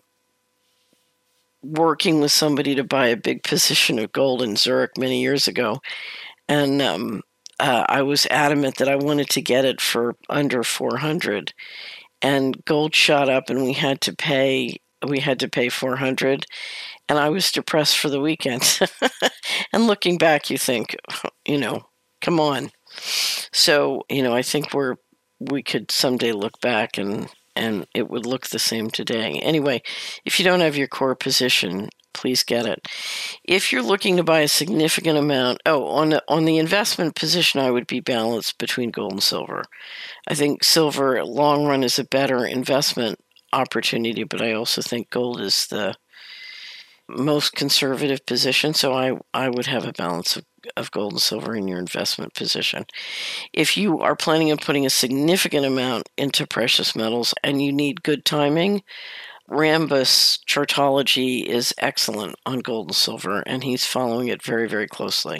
working with somebody to buy a big position of gold in Zurich many years ago. And um, uh, I was adamant that I wanted to get it for under four hundred. And gold shot up and we had to pay, we had to pay four hundred. And I was depressed for the weekend. And looking back, you think, you know, come on. So, you know, I think we're, we could someday look back and and it would look the same today. Anyway, if you don't have your core position, please get it. If you're looking to buy a significant amount, oh, on the, on the investment position, I would be balanced between gold and silver. I think silver, long run, is a better investment opportunity, but I also think gold is the most conservative position, so I, I would have a balance of, of gold and silver in your investment position. If you are planning on putting a significant amount into precious metals and you need good timing, Rambus Chartology is excellent on gold and silver, and he's following it very, very closely.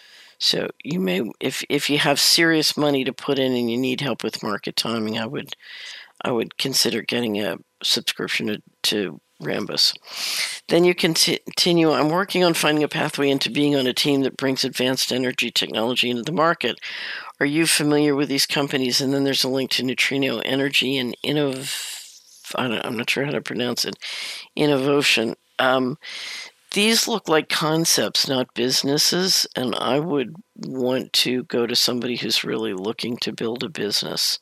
So you may, if if you have serious money to put in and you need help with market timing, I would I would consider getting a subscription to, to Rambus. Then you can t- continue. I'm working on finding a pathway into being on a team that brings advanced energy technology into the market. Are you familiar with these companies? And then there's a link to Neutrino Energy and Innov. I don't, I'm not sure how to pronounce it. Innovotion. Um, these look like concepts, not businesses, and I would want to go to somebody who's really looking to build a business.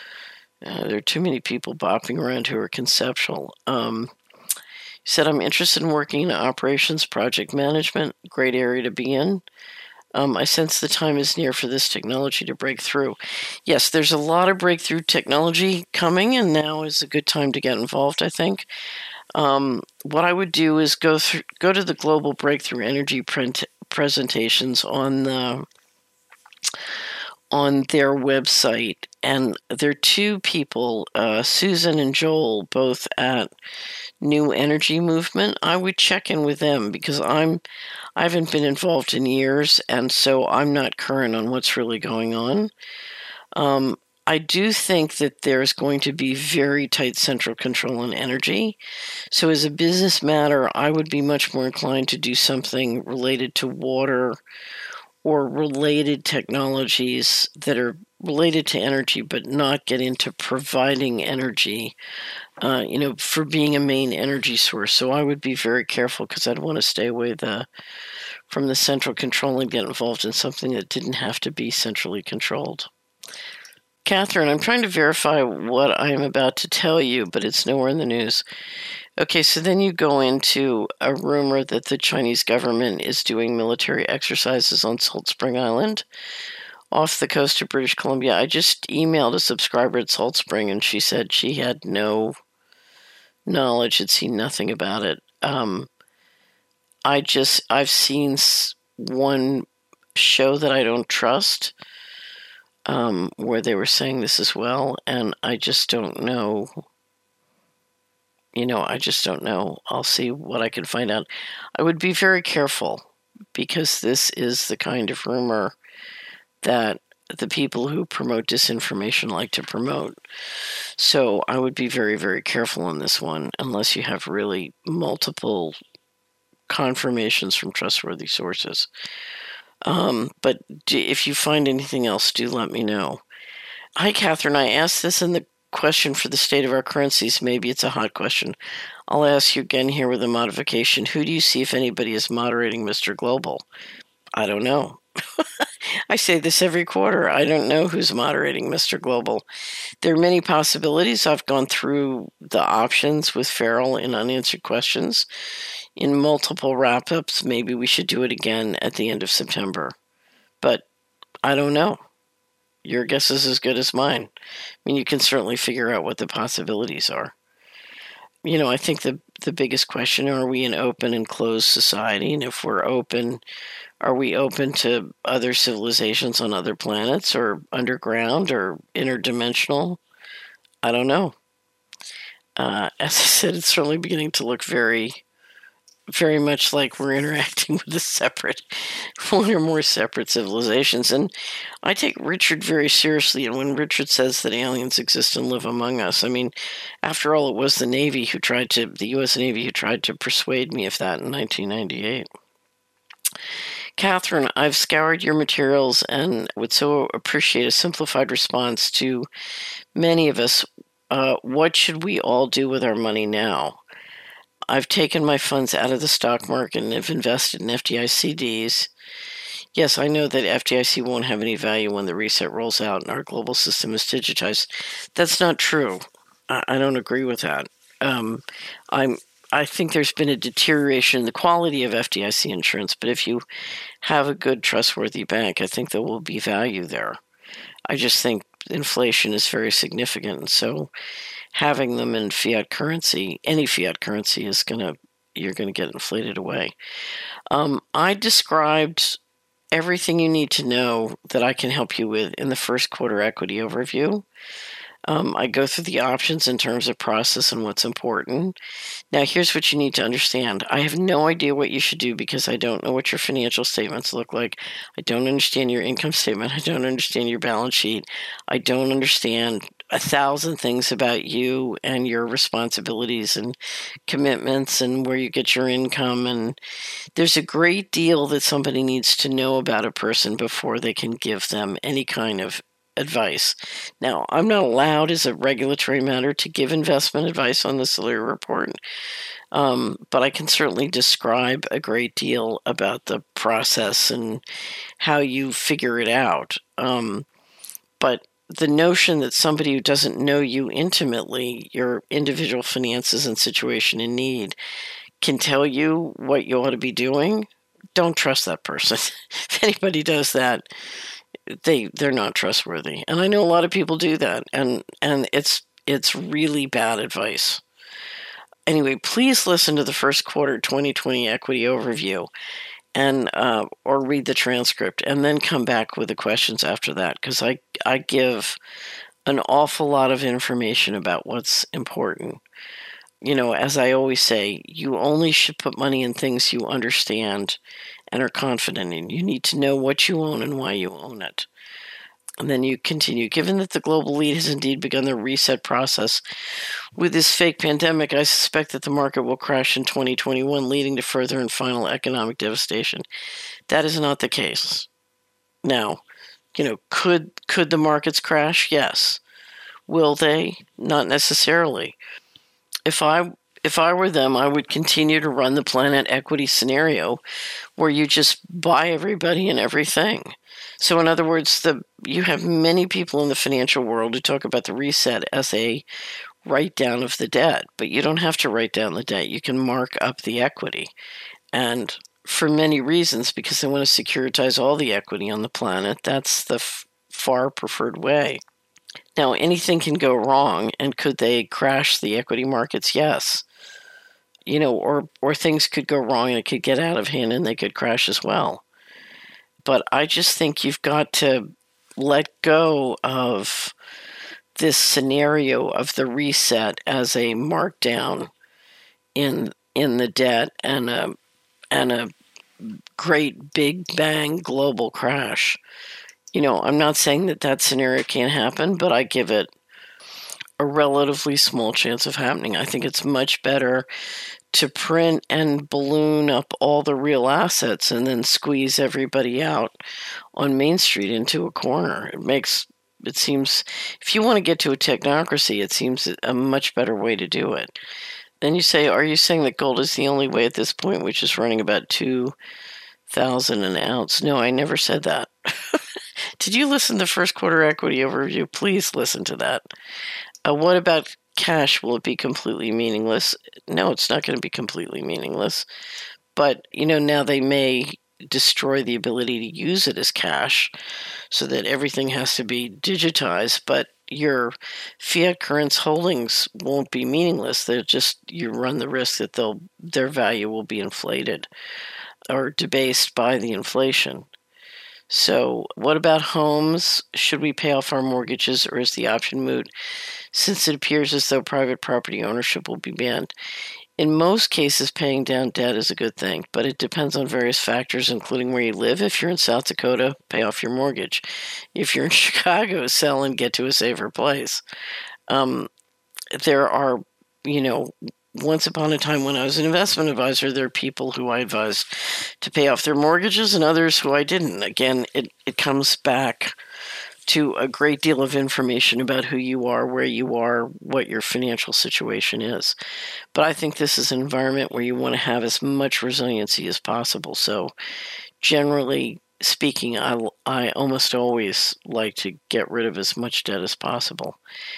Uh, there are too many people bopping around who are conceptual. Um, He said, I'm interested in working in operations, project management, great area to be in. Um, I sense the time is near for this technology to break through. Yes, there's a lot of breakthrough technology coming, and now is a good time to get involved, I think. Um, what I would do is go through, go to the Global Breakthrough Energy print presentations on the on their website, and there are two people, uh, Susan and Joel, both at New Energy Movement. I would check in with them because I'm I haven't been involved in years, and so I'm not current on what's really going on. Um, I do think that there's going to be very tight central control on energy. So as a business matter, I would be much more inclined to do something related to water or related technologies that are related to energy, but not get into providing energy, uh, you know, for being a main energy source. So I would be very careful because I'd want to stay away the, from the central control and get involved in something that didn't have to be centrally controlled. Catherine, I'm trying to verify what I am about to tell you, but it's nowhere in the news. Okay, so then you go into a rumor that the Chinese government is doing military exercises on Salt Spring Island off the coast of British Columbia. I just emailed a subscriber at Salt Spring, and she said she had no knowledge, had seen nothing about it. Um, I just, I've seen one show that I don't trust, um, where they were saying this as well, and I just don't know. You know, I just don't know. I'll see what I can find out. I would be very careful, because this is the kind of rumor that the people who promote disinformation like to promote. So I would be very, very careful on this one, unless you have really multiple confirmations from trustworthy sources. Um, but do, if you find anything else, do let me know. Hi, Catherine. I asked this in the question for the state of our currencies. Maybe it's a hot question. I'll ask you again here with a modification. Who do you see, if anybody, is moderating Mister Global? I don't know. I say this every quarter. I don't know who's moderating Mister Global. There are many possibilities. I've gone through the options with Farrell in unanswered questions in multiple wrap-ups. Maybe we should do it again at the end of September. But I don't know. Your guess is as good as mine. I mean, you can certainly figure out what the possibilities are. You know, I think the, the biggest question, are we an open and closed society? And if we're open, are we open to other civilizations on other planets, or underground, or interdimensional? I don't know. Uh, as I said, it's certainly beginning to look very, very much like we're interacting with a separate, one or more separate civilizations. And I take Richard very seriously. And when Richard says that aliens exist and live among us, I mean, after all, it was the Navy who tried to, the U S Navy who tried to persuade me of that in nineteen ninety-eight. Catherine, I've scoured your materials and would so appreciate a simplified response to many of us. Uh, what should we all do with our money now? I've taken my funds out of the stock market and have invested in F D I C Ds. Yes, I know that F D I C won't have any value when the reset rolls out and our global system is digitized. That's not true. I, I don't agree with that. Um, I'm I think there's been a deterioration in the quality of F D I C insurance, but if you have a good, trustworthy bank, I think there will be value there. I just think inflation is very significant, and so having them in fiat currency, any fiat currency, is gonna you're gonna get inflated away. Um, I described everything you need to know that I can help you with in the first quarter equity overview. Um, I go through the options in terms of process and what's important. Now, here's what you need to understand. I have no idea what you should do because I don't know what your financial statements look like. I don't understand your income statement. I don't understand your balance sheet. I don't understand a thousand things about you and your responsibilities and commitments and where you get your income. And there's a great deal that somebody needs to know about a person before they can give them any kind of advice. Now, I'm not allowed as a regulatory matter to give investment advice on the Solera report, um, but I can certainly describe a great deal about the process and how you figure it out. Um, but the notion that somebody who doesn't know you intimately, your individual finances and situation in need, can tell you what you ought to be doing, don't trust that person. If anybody does that, they they're not trustworthy. And I know a lot of people do that, and and it's it's really bad advice. Anyway, please listen to the first quarter twenty twenty equity overview, and uh, or read the transcript, and then come back with the questions after that, because I I give an awful lot of information about what's important. You know, as I always say, you only should put money in things you understand and are confident in. You need to know what you own and why you own it. And then you continue. Given that the global elite has indeed begun the reset process with this fake pandemic, I suspect that the market will crash in twenty twenty-one, leading to further and final economic devastation. That is not the case. Now, you know, could could the markets crash? Yes. Will they? Not necessarily. If I if I were them, I would continue to run the Planet Equity scenario where you just buy everybody and everything. So in other words, the you have many people in the financial world who talk about the reset as a write down of the debt, but you don't have to write down the debt. You can mark up the equity. And for many reasons, because they want to securitize all the equity on the planet, that's the f- far preferred way. Now, anything can go wrong, and could they crash the equity markets? Yes. You know, or, or things could go wrong and it could get out of hand and they could crash as well. But I just think you've got to let go of this scenario of the reset as a markdown in in the debt and a and a great big bang global crash. You know, I'm not saying that that scenario can't happen, but I give it a relatively small chance of happening. I think it's much better to print and balloon up all the real assets and then squeeze everybody out on Main Street into a corner. It makes, it seems, if you want to get to a technocracy, it seems a much better way to do it. Then you say, are you saying that gold is the only way at this point, which is running about two thousand an ounce? No, I never said that. Did you listen to the first quarter equity overview? Please listen to that. Uh, what about cash? Will it be completely meaningless? No, it's not going to be completely meaningless. But, you know, now they may destroy the ability to use it as cash so that everything has to be digitized. But your fiat currency holdings won't be meaningless. They're just, you run the risk that they'll their value will be inflated or debased by the inflation. So what about homes? Should we pay off our mortgages, or is the option moot, since it appears as though private property ownership will be banned? In most cases, paying down debt is a good thing, but it depends on various factors, including where you live. If you're in South Dakota, pay off your mortgage. If you're in Chicago, sell and get to a safer place. Um, there are, you know, once upon a time when I was an investment advisor, there are people who I advised to pay off their mortgages and others who I didn't. Again, it, it comes back to a great deal of information about who you are, where you are, what your financial situation is. But I think this is an environment where you want to have as much resiliency as possible. So generally speaking, I, I almost always like to get rid of as much debt as possible.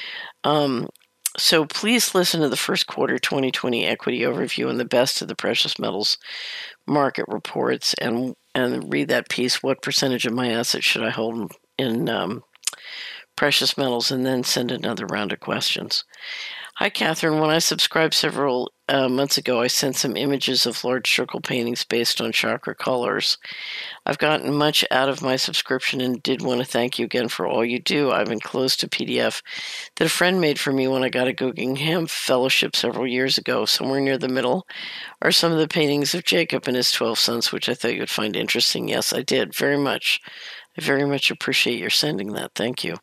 Um, So please listen to the first quarter twenty twenty equity overview and the best of the precious metals market reports, and and read that piece. What percentage of my assets should I hold in um, precious metals? And then send another round of questions. Hi, Catherine. When I subscribed several uh, months ago, I sent some images of large circle paintings based on chakra colors. I've gotten much out of my subscription and did want to thank you again for all you do. I've enclosed a P D F that a friend made for me when I got a Guggenheim Fellowship several years ago. Somewhere near the middle are some of the paintings of Jacob and his twelve sons, which I thought you would find interesting. Yes, I did. Very much. I very much appreciate your sending that. Thank you.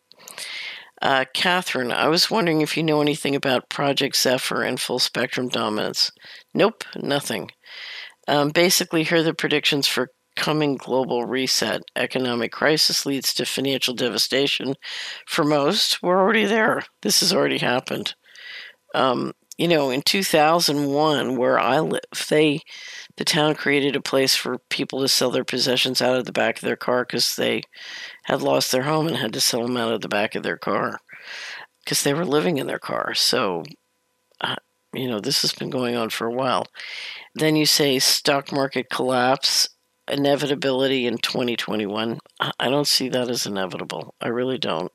Uh, Catherine, I was wondering if you know anything about Project Zephyr and full spectrum dominance. Nope, nothing. Um, basically, here are the predictions for coming global reset. Economic crisis leads to financial devastation. For most, we're already there. This has already happened. Um, you know, in two thousand one, where I live, they, the town created a place for people to sell their possessions out of the back of their car because they had lost their home and had to sell them out of the back of their car because they were living in their car. So, uh, you know, this has been going on for a while. Then you say stock market collapse, inevitability in twenty twenty-one. I don't see that as inevitable. I really don't.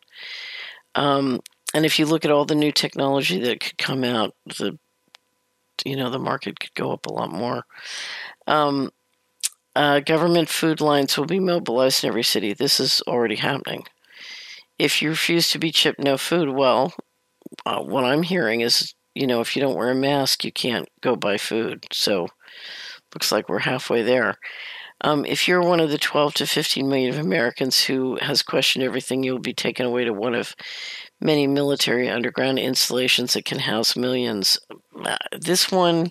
Um, and if you look at all the new technology that could come out, the you know the market could go up a lot more. Um, uh, government food lines will be mobilized in every city. This is already happening. If you refuse to be chipped no food, well, uh, what I'm hearing is, you know, if you don't wear a mask, you can't go buy food. So looks like we're halfway there. Um, if you're one of the twelve to fifteen million of Americans who has questioned everything, you'll be taken away to one of many military underground installations that can house millions. Uh, this one,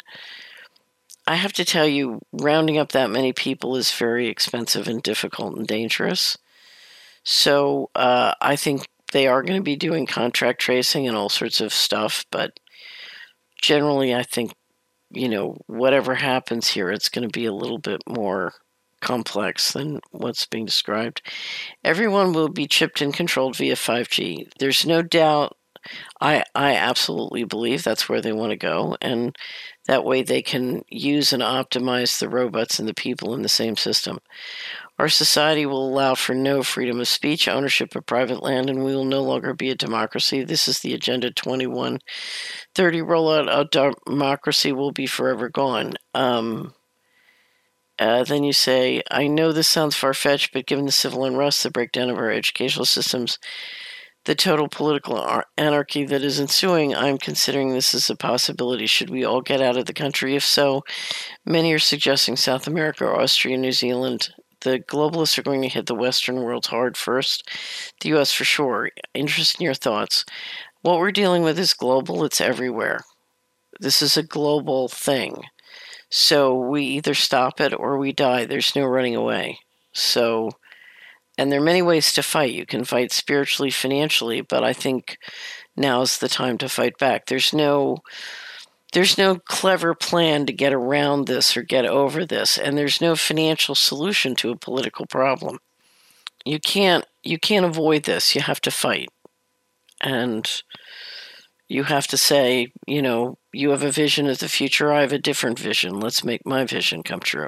I have to tell you, rounding up that many people is very expensive and difficult and dangerous. So uh, I think they are going to be doing contract tracing and all sorts of stuff, but generally I think, you know, whatever happens here, it's going to be a little bit more complex than what's being described. Everyone will be chipped and controlled via five G. There's no doubt. I I absolutely believe that's where they want to go, and That way they can use and optimize the robots and the people in the same system. Our society will allow for no freedom of speech, ownership of private land, and we will no longer be a democracy. This is the Agenda twenty-one thirty rollout of democracy will be forever gone. Um, uh, then you say, I know this sounds far-fetched, but given the civil unrest, the breakdown of our educational systems, the total political anarchy that is ensuing, I'm considering this as a possibility. Should we all get out of the country? If so, many are suggesting South America, Austria, New Zealand. The globalists are going to hit the Western world hard first. The U S for sure. Interested in your thoughts. What we're dealing with is global. It's everywhere. This is a global thing. So we either stop it or we die. There's no running away. So, and there are many ways to fight. You can fight spiritually, financially, but I think now's the time to fight back. There's no... There's no clever plan to get around this or get over this, and there's no financial solution to a political problem. You can't you can't avoid this. You have to fight. And you have to say, you know, you have a vision of the future, I have a different vision. Let's make my vision come true.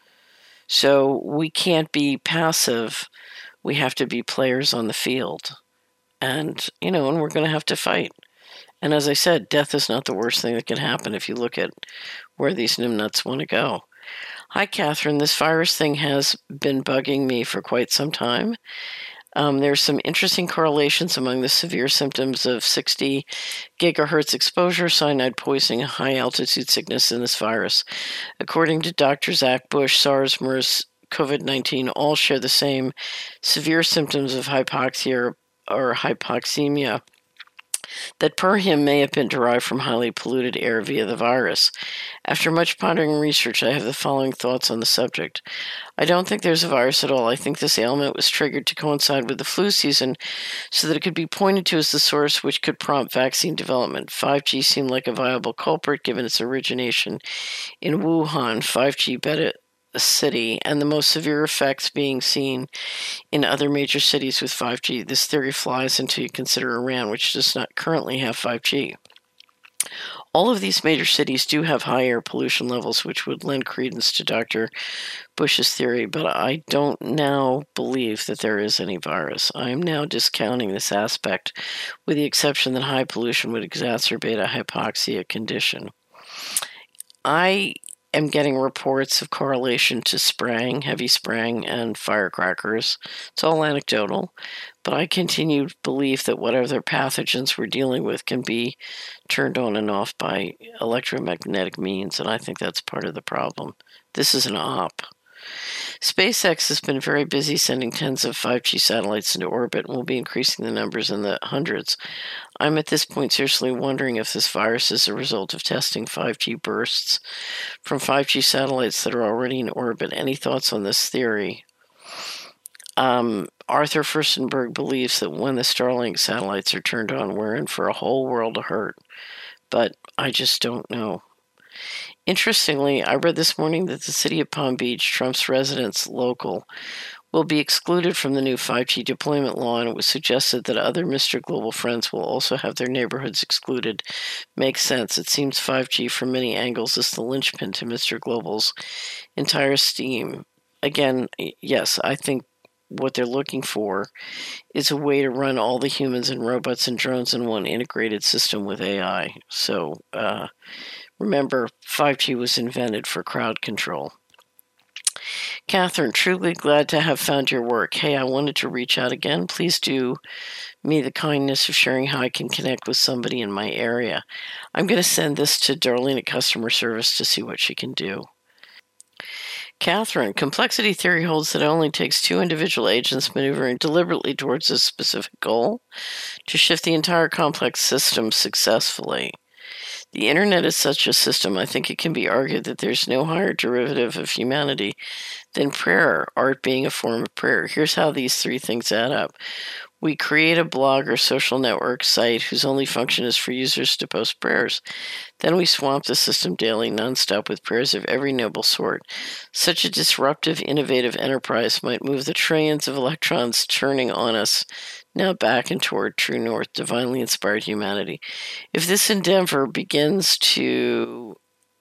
So we can't be passive. We have to be players on the field. And, you know, and we're going to have to fight. And as I said, death is not the worst thing that can happen if you look at where these nimnuts want to go. Hi, Catherine. This virus thing has been bugging me for quite some time. Um, there's some interesting correlations among the severe symptoms of sixty gigahertz exposure, cyanide poisoning, and high-altitude sickness in this virus. According to Doctor Zach Bush, SARS, MERS, COVID nineteen all share the same severe symptoms of hypoxia or hypoxemia that per him may have been derived from highly polluted air via the virus. After much pondering and research, I have the following thoughts on the subject. I don't think there's a virus at all. I think this ailment was triggered to coincide with the flu season so that it could be pointed to as the source which could prompt vaccine development. five G seemed like a viable culprit given its origination in Wuhan, five G beta city, and the most severe effects being seen in other major cities with five G. This theory flies until you consider Iran, which does not currently have five G. All of these major cities do have high air pollution levels, which would lend credence to Doctor Bush's theory, but I don't now believe that there is any virus. I am now discounting this aspect, with the exception that high pollution would exacerbate a hypoxia condition. I am getting reports of correlation to spraying, heavy spraying, and firecrackers. It's all anecdotal, but I continue to believe that whatever pathogens we're dealing with can be turned on and off by electromagnetic means, and I think that's part of the problem. This is an op. SpaceX has been very busy sending tens of five G satellites into orbit and will be increasing the numbers in the hundreds. I'm at this point seriously wondering if this virus is a result of testing five G bursts from five G satellites that are already in orbit. Any thoughts on this theory? Um, Arthur Furstenberg believes that when the Starlink satellites are turned on, we're in for a whole world of hurt. But I just don't know. Interestingly, I read this morning that the city of Palm Beach, Trump's residents local, will be excluded from the new five G deployment law, and it was suggested that other Mister Global friends will also have their neighborhoods excluded. Makes sense. It seems five G from many angles is the linchpin to Mister Global's entire scheme. Again, yes, I think what they're looking for is a way to run all the humans and robots and drones in one integrated system with A I. So, uh, remember, five G was invented for crowd control. Catherine, truly glad to have found your work. Hey, I wanted to reach out again. Please do me the kindness of sharing how I can connect with somebody in my area. I'm going to send this to Darlene at customer service to see what she can do. Catherine, complexity theory holds that it only takes two individual agents maneuvering deliberately towards a specific goal to shift the entire complex system successfully. The internet is such a system, I think it can be argued that there's no higher derivative of humanity than prayer, art being a form of prayer. Here's how these three things add up. We create a blog or social network site whose only function is for users to post prayers. Then we swamp the system daily, nonstop, with prayers of every noble sort. Such a disruptive, innovative enterprise might move the trillions of electrons turning on us now back and toward true north, divinely inspired humanity. If this endeavor begins to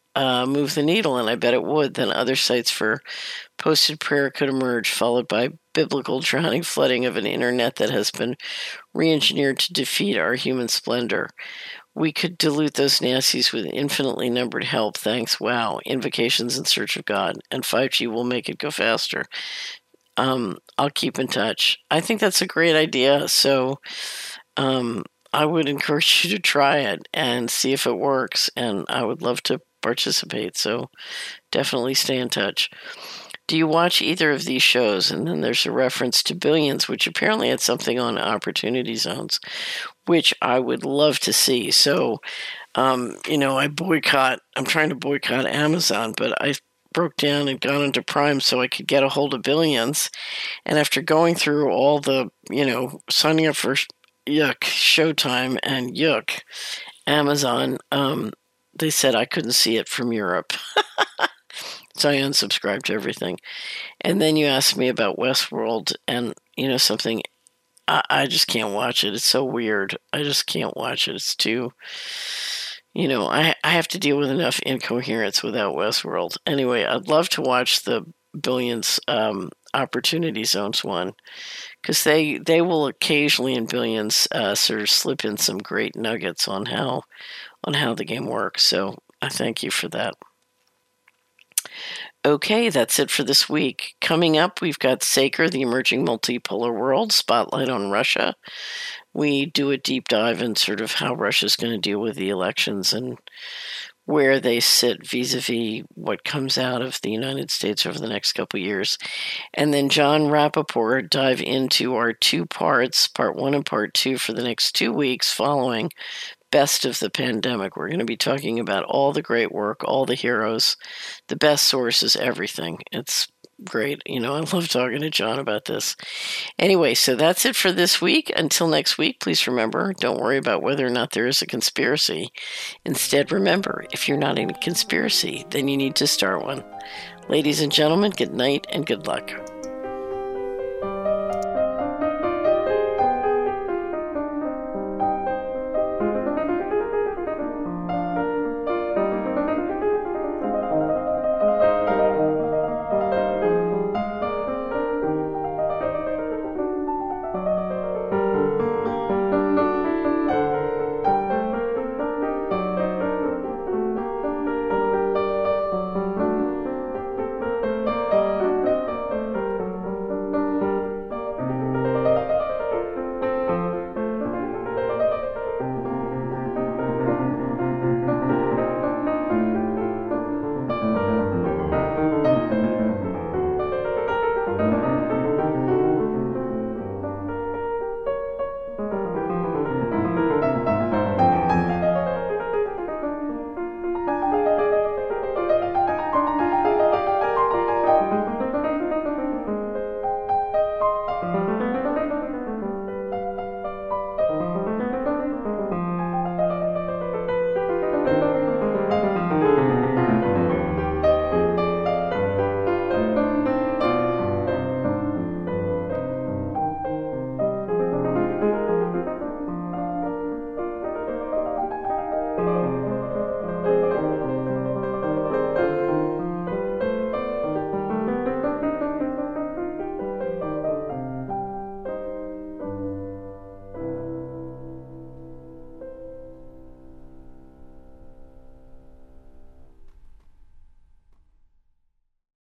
uh, move the needle, and I bet it would, then other sites for posted prayer could emerge, followed by biblical drowning flooding of an internet that has been re-engineered to defeat our human splendor. We could dilute those nasties with infinitely numbered help. Thanks. Wow. Invocations in search of God. And five G will make it go faster. Um, I'll keep in touch. I think that's a great idea. So um, I would encourage you to try it and see if it works. And I would love to participate. So definitely stay in touch. Do you watch either of these shows? And then there's a reference to Billions, which apparently had something on Opportunity Zones, which I would love to see. So, um, you know, I boycott, I'm trying to boycott Amazon, but I broke down and got into Prime so I could get a hold of Billions. And after going through all the, you know, signing up for Yuck, Showtime, and Yuck, Amazon, um, they said I couldn't see it from Europe. So I unsubscribed to everything. And then you asked me about Westworld, and, you know, something, I, I just can't watch it. It's so weird. I just can't watch it. It's too, you know, I, I have to deal with enough incoherence without Westworld. Anyway, I'd love to watch the Billions um, Opportunity Zones one, because they, they will occasionally in Billions uh, sort of slip in some great nuggets on how, on how the game works. So I thank you for that. Okay, that's it for this week. Coming up, we've got Saker, the Emerging Multipolar World, Spotlight on Russia. We do a deep dive in sort of how Russia's going to deal with the elections and where they sit vis-a-vis what comes out of the United States over the next couple of years. And then John Rappaport dive into our two parts, part one and part two, for the next two weeks following Best of the Pandemic. We're going to be talking about all the great work, all the heroes, the best sources, everything. It's great. You know, I love talking to John about this. Anyway, so that's it for this week. Until next week, please remember, don't worry about whether or not there is a conspiracy. Instead, remember, if you're not in a conspiracy, then you need to start one. Ladies and gentlemen, good night and good luck.